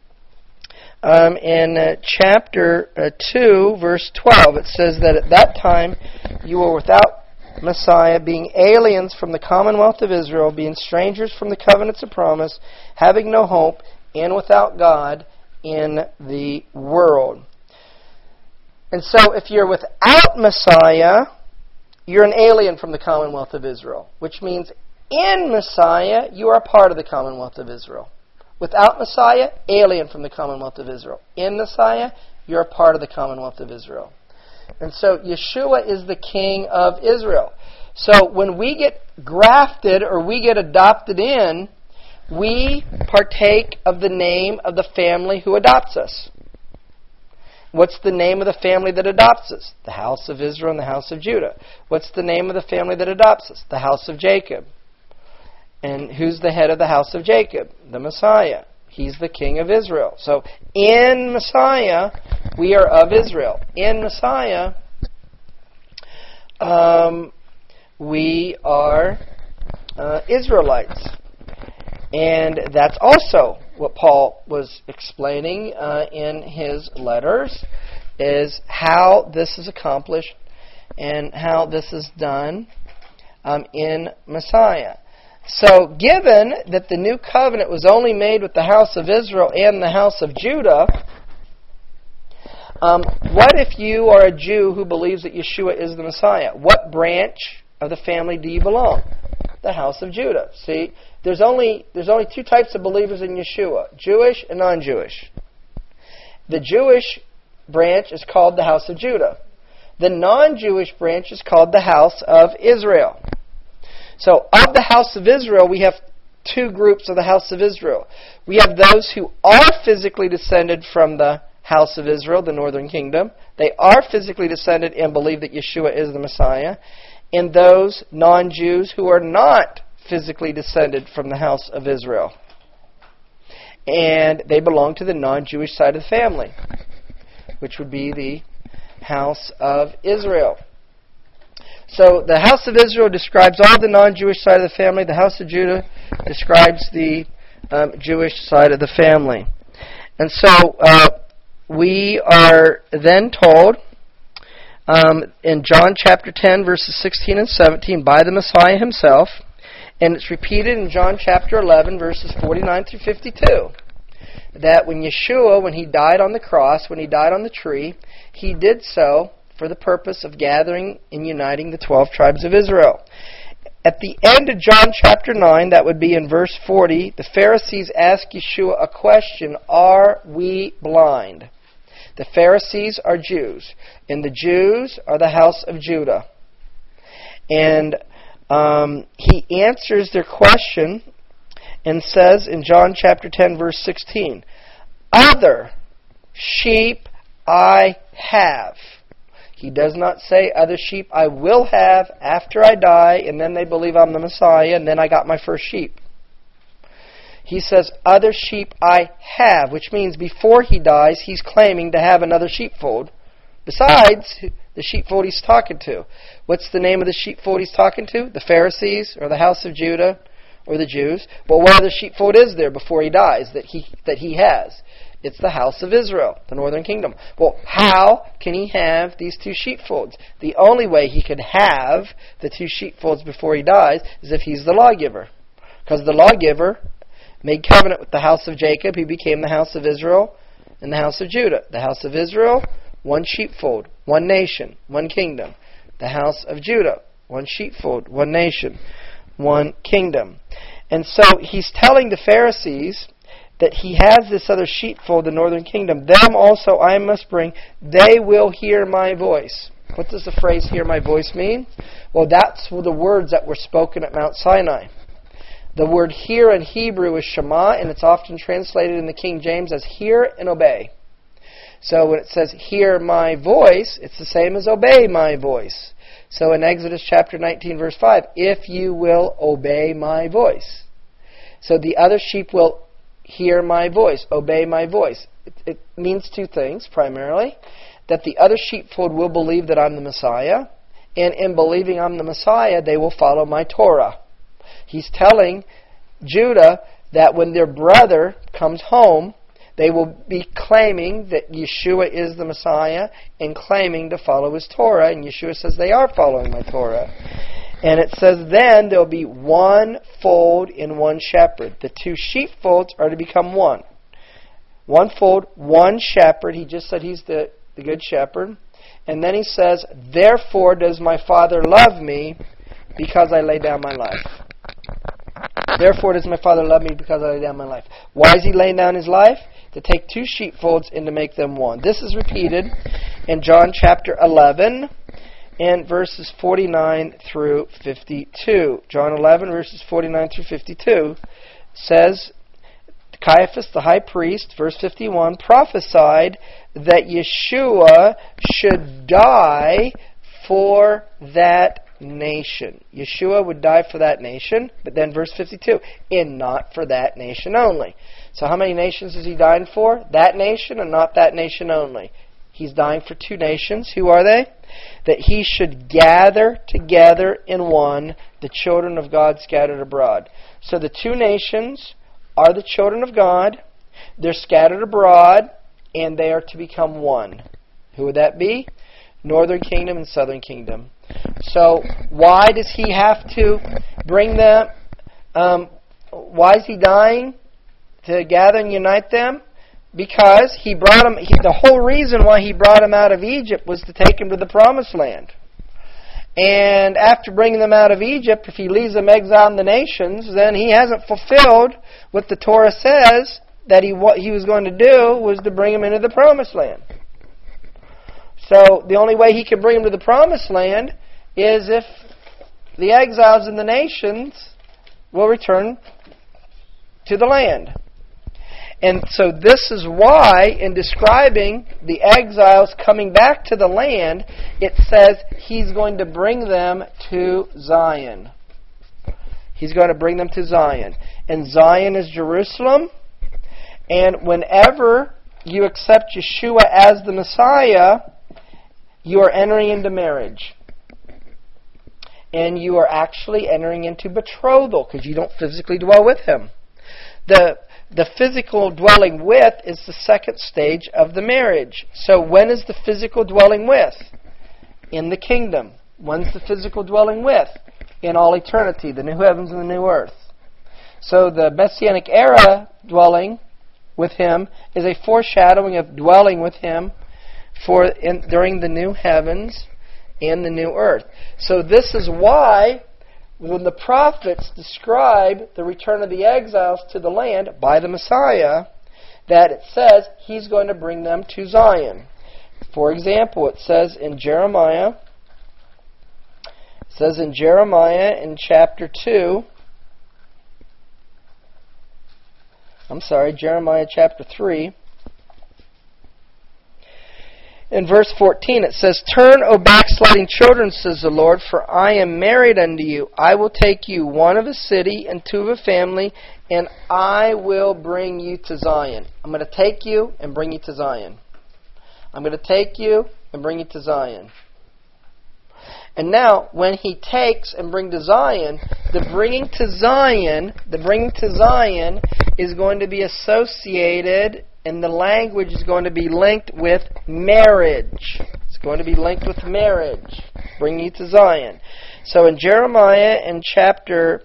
in chapter 2, verse 12, it says that at that time you were without Messiah, being aliens from the commonwealth of Israel, being strangers from the covenants of promise, having no hope, and without God in the world. And so if you're without Messiah, you're an alien from the commonwealth of Israel, which means in Messiah, you are part of the commonwealth of Israel. Without Messiah, alien from the commonwealth of Israel. In Messiah, you're a part of the commonwealth of Israel. And so Yeshua is the King of Israel. So when we get grafted or we get adopted in, we partake of the name of the family who adopts us. What's the name of the family that adopts us? The house of Israel and the house of Judah. What's the name of the family that adopts us? The house of Jacob. And who's the head of the house of Jacob? The Messiah. He's the King of Israel. So in Messiah, we are of Israel. In Messiah, we are Israelites. And that's also what Paul was explaining in his letters, is how this is accomplished and how this is done in Messiah. So, given that the new covenant was only made with the house of Israel and the house of Judah, what if you are a Jew who believes that Yeshua is the Messiah? What branch of the family do you belong? The house of Judah. See, there's only two types of believers in Yeshua: Jewish and non-Jewish. The Jewish branch is called the house of Judah. The non-Jewish branch is called the house of Israel. So, of the house of Israel, we have two groups of the house of Israel. We have those who are physically descended from the house of Israel, the northern kingdom. They are physically descended and believe that Yeshua is the Messiah. And those non-Jews who are not physically descended from the house of Israel. And they belong to the non-Jewish side of the family, which would be the house of Israel. So the house of Israel describes all the non-Jewish side of the family. The house of Judah describes the Jewish side of the family. And so we are then told in John chapter 10, verses 16 and 17, by the Messiah himself. And it's repeated in John chapter 11, verses 49 through 52. That when Yeshua, when He died on the cross, when He died on the tree, He did so for the purpose of gathering and uniting the 12 tribes of Israel. At the end of John chapter 9, that would be in verse 40, the Pharisees ask Yeshua a question: are we blind? The Pharisees are Jews, and the Jews are the house of Judah. And He answers their question and says in John chapter 10, verse 16, other sheep I have. He does not say, other sheep I will have after I die, and then they believe I'm the Messiah, and then I got my first sheep. He says, other sheep I have, which means before He dies, He's claiming to have another sheepfold, besides the sheepfold He's talking to. What's the name of the sheepfold He's talking to? The Pharisees, or the house of Judah, or the Jews. Well, what other sheepfold is there before He dies that he has? It's the house of Israel, the northern kingdom. Well, how can He have these two sheepfolds? The only way He could have the two sheepfolds before He dies is if He's the lawgiver. Because the lawgiver made covenant with the house of Jacob. He became the house of Israel and the house of Judah. The house of Israel, one sheepfold, one nation, one kingdom. The house of Judah, one sheepfold, one nation, one kingdom. And so He's telling the Pharisees that He has this other sheepfold, the northern kingdom. Them also I must bring. They will hear my voice. What does the phrase "hear my voice" mean? Well, that's the words that were spoken at Mount Sinai. The word hear in Hebrew is shema, and it's often translated in the King James as hear and obey. So when it says hear my voice, it's the same as obey my voice. So in Exodus chapter 19 verse 5, if you will obey my voice. So the other sheep will hear my voice, obey my voice. It means two things primarily. That the other sheepfold will believe that I'm the Messiah, and in believing I'm the Messiah, they will follow my Torah. He's telling Judah that when their brother comes home, they will be claiming that Yeshua is the Messiah and claiming to follow his Torah. And Yeshua says they are following my Torah. And it says then there will be one fold in one shepherd. The two sheepfolds are to become one. One fold, one shepherd. He just said he's the good shepherd. And then he says, therefore does my Father love me because I lay down my life. Therefore does my Father love me because I lay down my life. Why is he laying down his life? To take two sheepfolds and to make them one. This is repeated in John chapter 11 and verses 49 through 52. John 11 verses 49 through 52 says, Caiaphas the high priest, verse 51, prophesied that Yeshua should die for that nation. Yeshua would die for that nation, but then verse 52, and not for that nation only. So how many nations is he dying for? That nation and not that nation only. He's dying for two nations. Who are they? That he should gather together in one the children of God scattered abroad. So the two nations are the children of God. They're scattered abroad, and they are to become one. Who would that be? Northern kingdom and southern kingdom. So why does he have to bring them? Why is he dying? To gather and unite them? Because he brought them. The whole reason why he brought them out of Egypt was to take them to the promised land. And after bringing them out of Egypt, if he leaves them exiled in the nations, then he hasn't fulfilled what the Torah says that what he was going to do was to bring them into the promised land. So the only way he can bring them to the promised land is if the exiles in the nations will return to the land. And so this is why, in describing the exiles coming back to the land, it says he's going to bring them to Zion. He's going to bring them to Zion. And Zion is Jerusalem. And whenever you accept Yeshua as the Messiah, you are entering into marriage. And you are actually entering into betrothal because you don't physically dwell with him. The physical dwelling with is the second stage of the marriage. So when is the physical dwelling with? In the kingdom. When's the physical dwelling with? In all eternity, the new heavens and the new earth. So the Messianic era dwelling with him is a foreshadowing of dwelling with him during the new heavens and the new earth. So this is why when the prophets describe the return of the exiles to the land by the Messiah, that it says he's going to bring them to Zion. For example, it says in Jeremiah in chapter 2, Jeremiah chapter 3, in verse 14 it says, Turn, O backsliding children, says the Lord, for I am married unto you. I will take you one of a city and two of a family, and I will bring you to Zion. I'm going to take you and bring you to Zion. I'm going to take you and bring you to Zion. And now, when he takes and brings to Zion, the bringing to Zion is going to be associated, and the language is going to be linked with marriage. It's going to be linked with marriage. Bring you to Zion. So in Jeremiah in chapter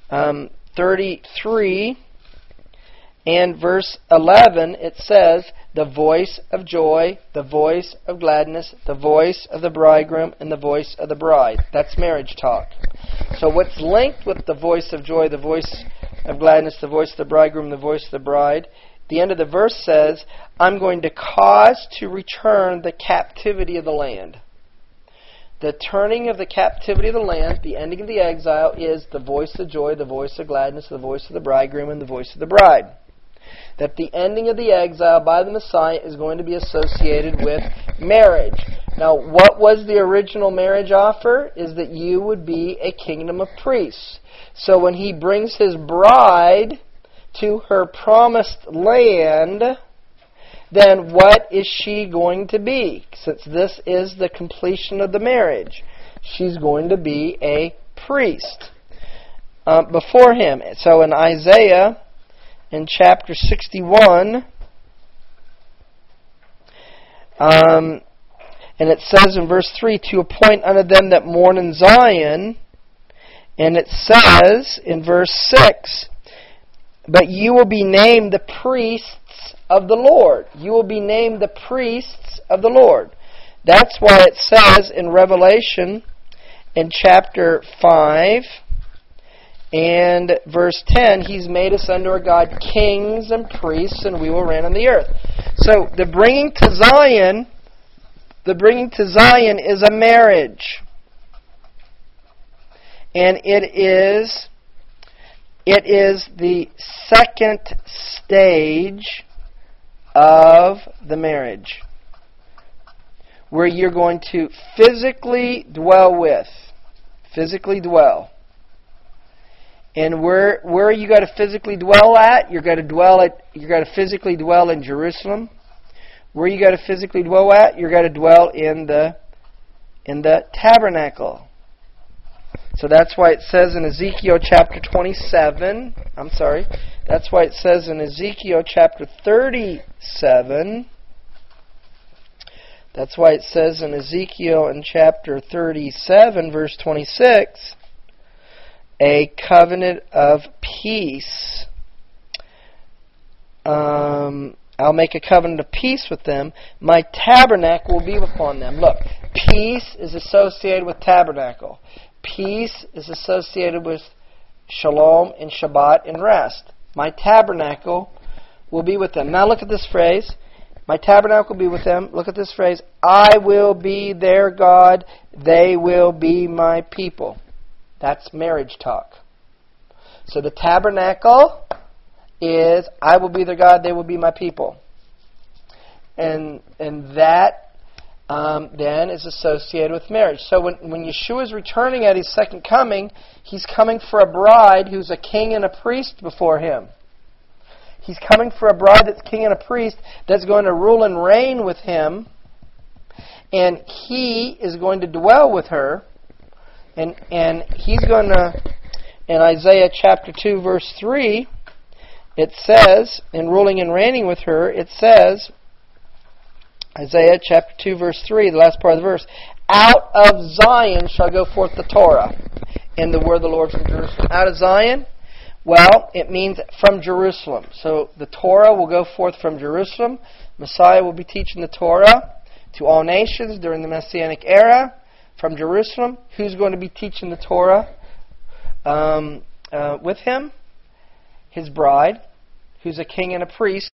33 and verse 11, it says, the voice of joy, the voice of gladness, the voice of the bridegroom, and the voice of the bride. That's marriage talk. So what's linked with the voice of joy, the voice of gladness, the voice of the bridegroom, the voice of the bride, the end of the verse says, I'm going to cause to return the captivity of the land. The turning of the captivity of the land, the ending of the exile, is the voice of joy, the voice of gladness, the voice of the bridegroom, and the voice of the bride. That the ending of the exile by the Messiah is going to be associated with marriage. Now, what was the original marriage offer? Is that you would be a kingdom of priests. So when He brings His bride to her promised land, then what is she going to be? Since this is the completion of the marriage, she's going to be a priest before Him. So in Isaiah, in chapter 61, and it says in verse 3, to appoint unto them that mourn in Zion, and it says in verse 6, but you will be named the priests of the Lord. You will be named the priests of the Lord. That's why it says in Revelation, in chapter 5, and verse 10, He's made us unto our God kings and priests, and we will reign on the earth. So the bringing to Zion is a marriage. And it is the second stage of the marriage, where you're going to physically dwell with. Physically dwell. And where are you going to physically dwell at? You're going to physically dwell in Jerusalem. Where are you going to physically dwell at? You're going to dwell in the tabernacle. So that's why it says in Ezekiel chapter 27, that's why it says in Ezekiel chapter 37, that's why it says in Ezekiel in chapter 37, verse 26, a covenant of peace. I'll make a covenant of peace with them. My tabernacle will be upon them. Look, peace is associated with tabernacle. Peace is associated with shalom and Shabbat and rest. My tabernacle will be with them. Now look at this phrase. My tabernacle will be with them. Look at this phrase. I will be their God. They will be my people. That's marriage talk. So the tabernacle is, I will be their God. They will be my people. And that then is associated with marriage. So when Yeshua is returning at His second coming, He's coming for a bride who's a king and a priest before Him. He's coming for a bride that's king and a priest that's going to rule and reign with Him. And He is going to dwell with her. And He's going to, in Isaiah chapter 2 verse 3, it says, in ruling and reigning with her, it says, Isaiah chapter 2 verse 3, the last part of the verse, out of Zion shall go forth the Torah, and the word of the Lord from Jerusalem. Out of Zion? Well, it means from Jerusalem. So the Torah will go forth from Jerusalem. Messiah will be teaching the Torah to all nations during the Messianic era from Jerusalem. Who's going to be teaching the Torah with Him? His bride, who's a king and a priest.